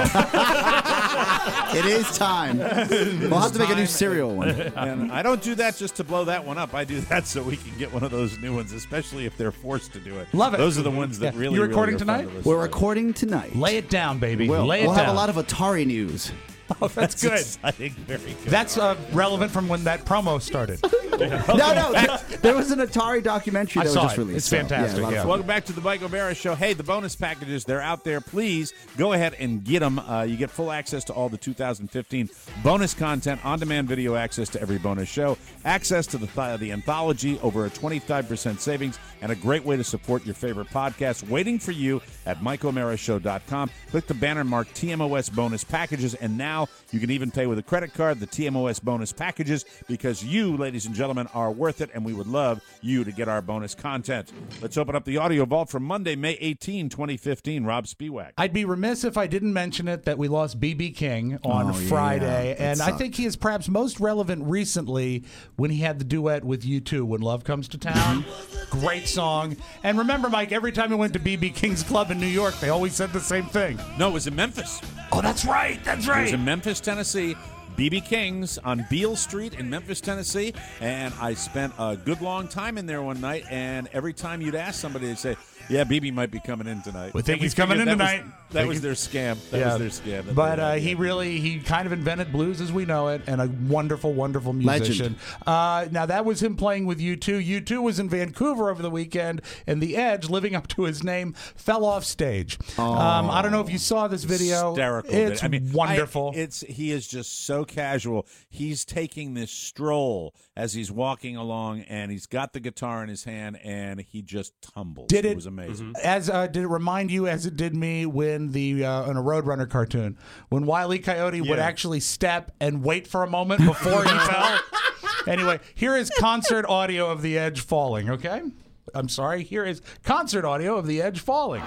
It is time. We'll have to make a new cereal one. And I don't do that just to blow that one up. I do that so we can get one of those new ones, especially if they're forced to do it. Love it. Those are the ones that Yeah. really. You recording really are fun tonight? to listen We're to. recording tonight. Lay it down, baby. We'll, Lay it we'll down. have a lot of Atari news. Oh, that's, good. Exciting. Very good. That's uh, relevant from when that promo started. No, no. There, there was an Atari documentary I that was saw just it. released. It's so, fantastic, a lot of yeah. fun. Welcome back to the Mike O'Mara Show. Hey, the bonus packages, they're out there. Please go ahead and get them. Uh, you get full access to all the two thousand fifteen bonus content, on-demand video access to every bonus show, access to the, th- the anthology, over a twenty-five percent savings, and a great way to support your favorite podcast waiting for you at Mike O'Mara Show dot com. Click the banner marked T M O S bonus packages, and now you can even pay with a credit card, the T M O S bonus packages, because you, ladies and gentlemen, are worth it, and we would love you to get our bonus content. Let's open up the Audio Vault for Monday, May eighteenth, twenty fifteen. Rob Spewak. I'd be remiss if I didn't mention it that we lost B B King on Oh, yeah. Friday, That and I sucked. think he is perhaps most relevant recently when he had the duet with U two, When Love Comes to Town. Great song. And remember, Mike, every time we went to B B King's club in New York, they always said the same thing. No, it was in Memphis. Oh, that's right. That's It right. was in Memphis, Tennessee. B B King's on Beale Street in Memphis, Tennessee. And I spent a good long time in there one night. And every time you'd ask somebody, they'd say, yeah, B B might be coming in tonight. We think And he's coming figured in that tonight. Was, that Think was he's- their scam. That Yeah. was their scam. that But they uh, had, he yeah. really, he kind of invented blues as we know it, and a wonderful, wonderful musician. Uh, now, that was him playing with U two. U two was in Vancouver over the weekend, and The Edge, living up to his name, fell off stage. Um, I don't know if you saw this video. Hysterical. It's I mean, wonderful. I, it's he is just so casual. He's taking this stroll as he's walking along, and he's got the guitar in his hand, and he just tumbles. Did it, was amazing. As uh, did it remind you, as it did me, when the uh, in a Roadrunner cartoon, when Wile E. Coyote would Yeah. actually step and wait for a moment before he fell. Anyway, here is concert audio of The Edge falling. Okay, I'm sorry. Here is concert audio of The Edge falling.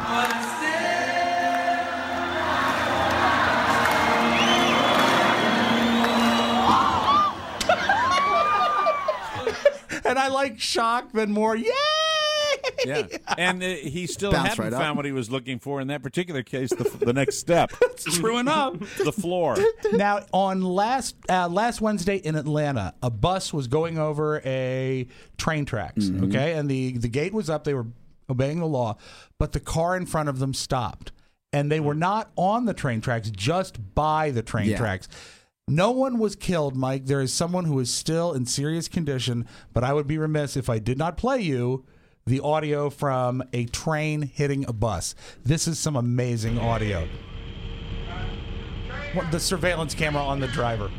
And I like shock then more. Yay! Yeah, and uh, he still Bounce hadn't right up. found what he was looking for in that particular case. The, the next step, It's true enough. the floor. Now, on last uh, last Wednesday in Atlanta, a bus was going over a train tracks. Mm-hmm. Okay, and the the gate was up. They were obeying the law, but the car in front of them stopped, and they were not on the train tracks, just by the train Yeah. tracks. No one was killed, Mike. There is someone who is still in serious condition, but I would be remiss if I did not play you the audio from a train hitting a bus. This is some amazing audio. What- The surveillance camera on the driver.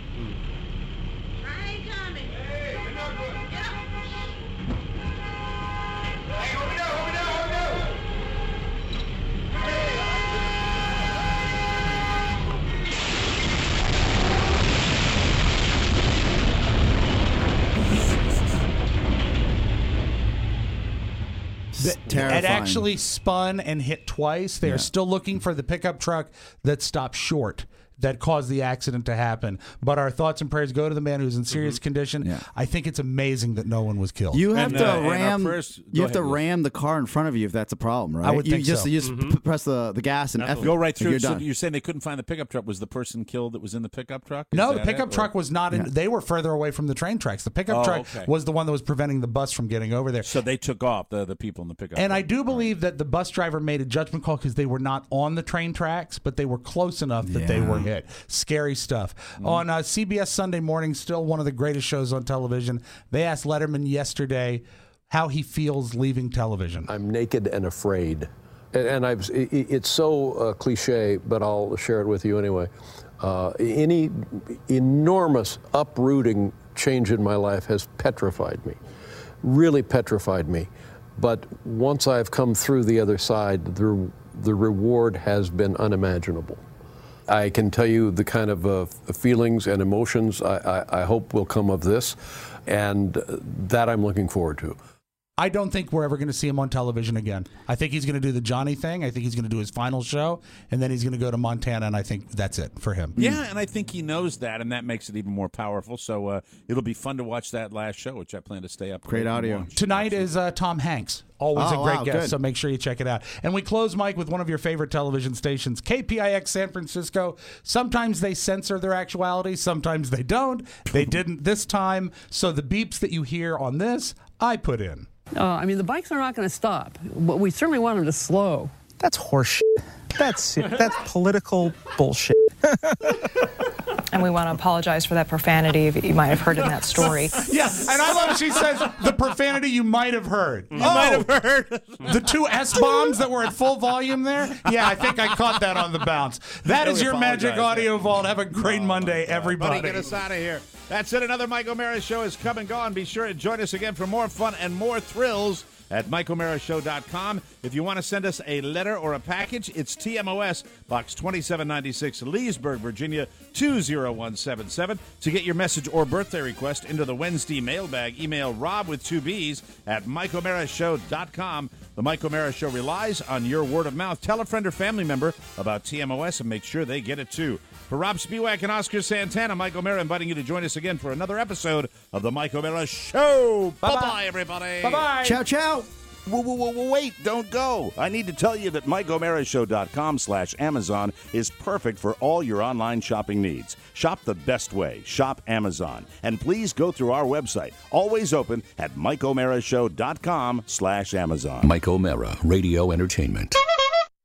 It's It terrifying. actually spun and hit twice. They Yeah. are still looking for the pickup truck that stopped short, that caused the accident to happen. But our thoughts and prayers go to the man who's in serious condition. Yeah. I think it's amazing that no one was killed. You have And, to uh, and our ram. first- go you have to ahead, Liz. ram the car in front of you if that's a problem, right? I would you think just so. you just p- press the, the gas and F Go right and through. You're So done. you're saying they couldn't find the pickup truck? Was the person killed that was in the pickup truck? Is no, the that pickup it? truck Or- was not in. Yeah. They were further away from the train tracks. The pickup Oh, truck okay. was the one that was preventing the bus from getting over there. So they took off the the people in the pickup. And truck. I do believe that the bus driver made a judgment call because they were not on the train tracks, but they were close enough that they Yeah. were hit. Scary stuff. On uh, C B S Sunday Morning, still one of the greatest shows on television, they asked Letterman yesterday, how he feels leaving television. I'm naked and afraid. And, and I've, it, it's so uh, cliche, but I'll share it with you anyway. Uh, any enormous uprooting change in my life has petrified me, really petrified me. But once I've come through the other side, the, the reward has been unimaginable. I can tell you the kind of uh, feelings and emotions I, I, I hope will come of this, and that I'm looking forward to. I don't think we're ever going to see him on television again. I think he's going to do the Johnny thing. I think he's going to do his final show, and then he's going to go to Montana, and I think that's it for him. Yeah, and I think he knows that, and that makes it even more powerful. So uh, it'll be fun to watch that last show, which I plan to stay up. Great audio. Tonight is uh, Tom Hanks. Always Oh, a great wow, guest, good. so make sure you check it out. And we close, Mike, with one of your favorite television stations, K P I X San Francisco. Sometimes they censor their actuality, sometimes they don't. They didn't this time, so the beeps that you hear on this, I put in. Uh, I mean, the bikes are not going to stop, but we certainly want them to slow. That's horseshit. That's that's political bullshit. And we want to apologize for that profanity that you might have heard in that story. Yes, and I love she says the profanity you might have heard. You might have heard. The two S-bombs that were at full volume there? Yeah, I think I caught that on the bounce. That Yeah, is we your apologize, Magic yeah. Audio Vault. Have a great Monday, everybody. Buddy, get us out of here. That's it. Another Mike O'Mara Show is come and gone. Be sure to join us again for more fun and more thrills at mike o'mara show dot com. If you want to send us a letter or a package, it's T M O S, Box twenty-seven ninety-six, Leesburg, Virginia, two zero one seven seven. To get your message or birthday request into the Wednesday mailbag, email Rob with two B's at mike o'mara show dot com. The Mike O'Mara Show relies on your word of mouth. Tell a friend or family member about T M O S and make sure they get it too. For Rob Spiewak and Oscar Santana, Mike O'Mara inviting you to join us again for another episode of the Mike O'Mara Show. Bye-bye. Bye-bye, everybody. Bye-bye. Ciao, ciao. Whoa, whoa, whoa, whoa, wait, don't go. I need to tell you that mike o'mara show dot com slash Amazon is perfect for all your online shopping needs. Shop the best way. Shop Amazon. And please go through our website, always open at mike o'mara show dot com slash Amazon. Mike O'Mara, Radio Entertainment.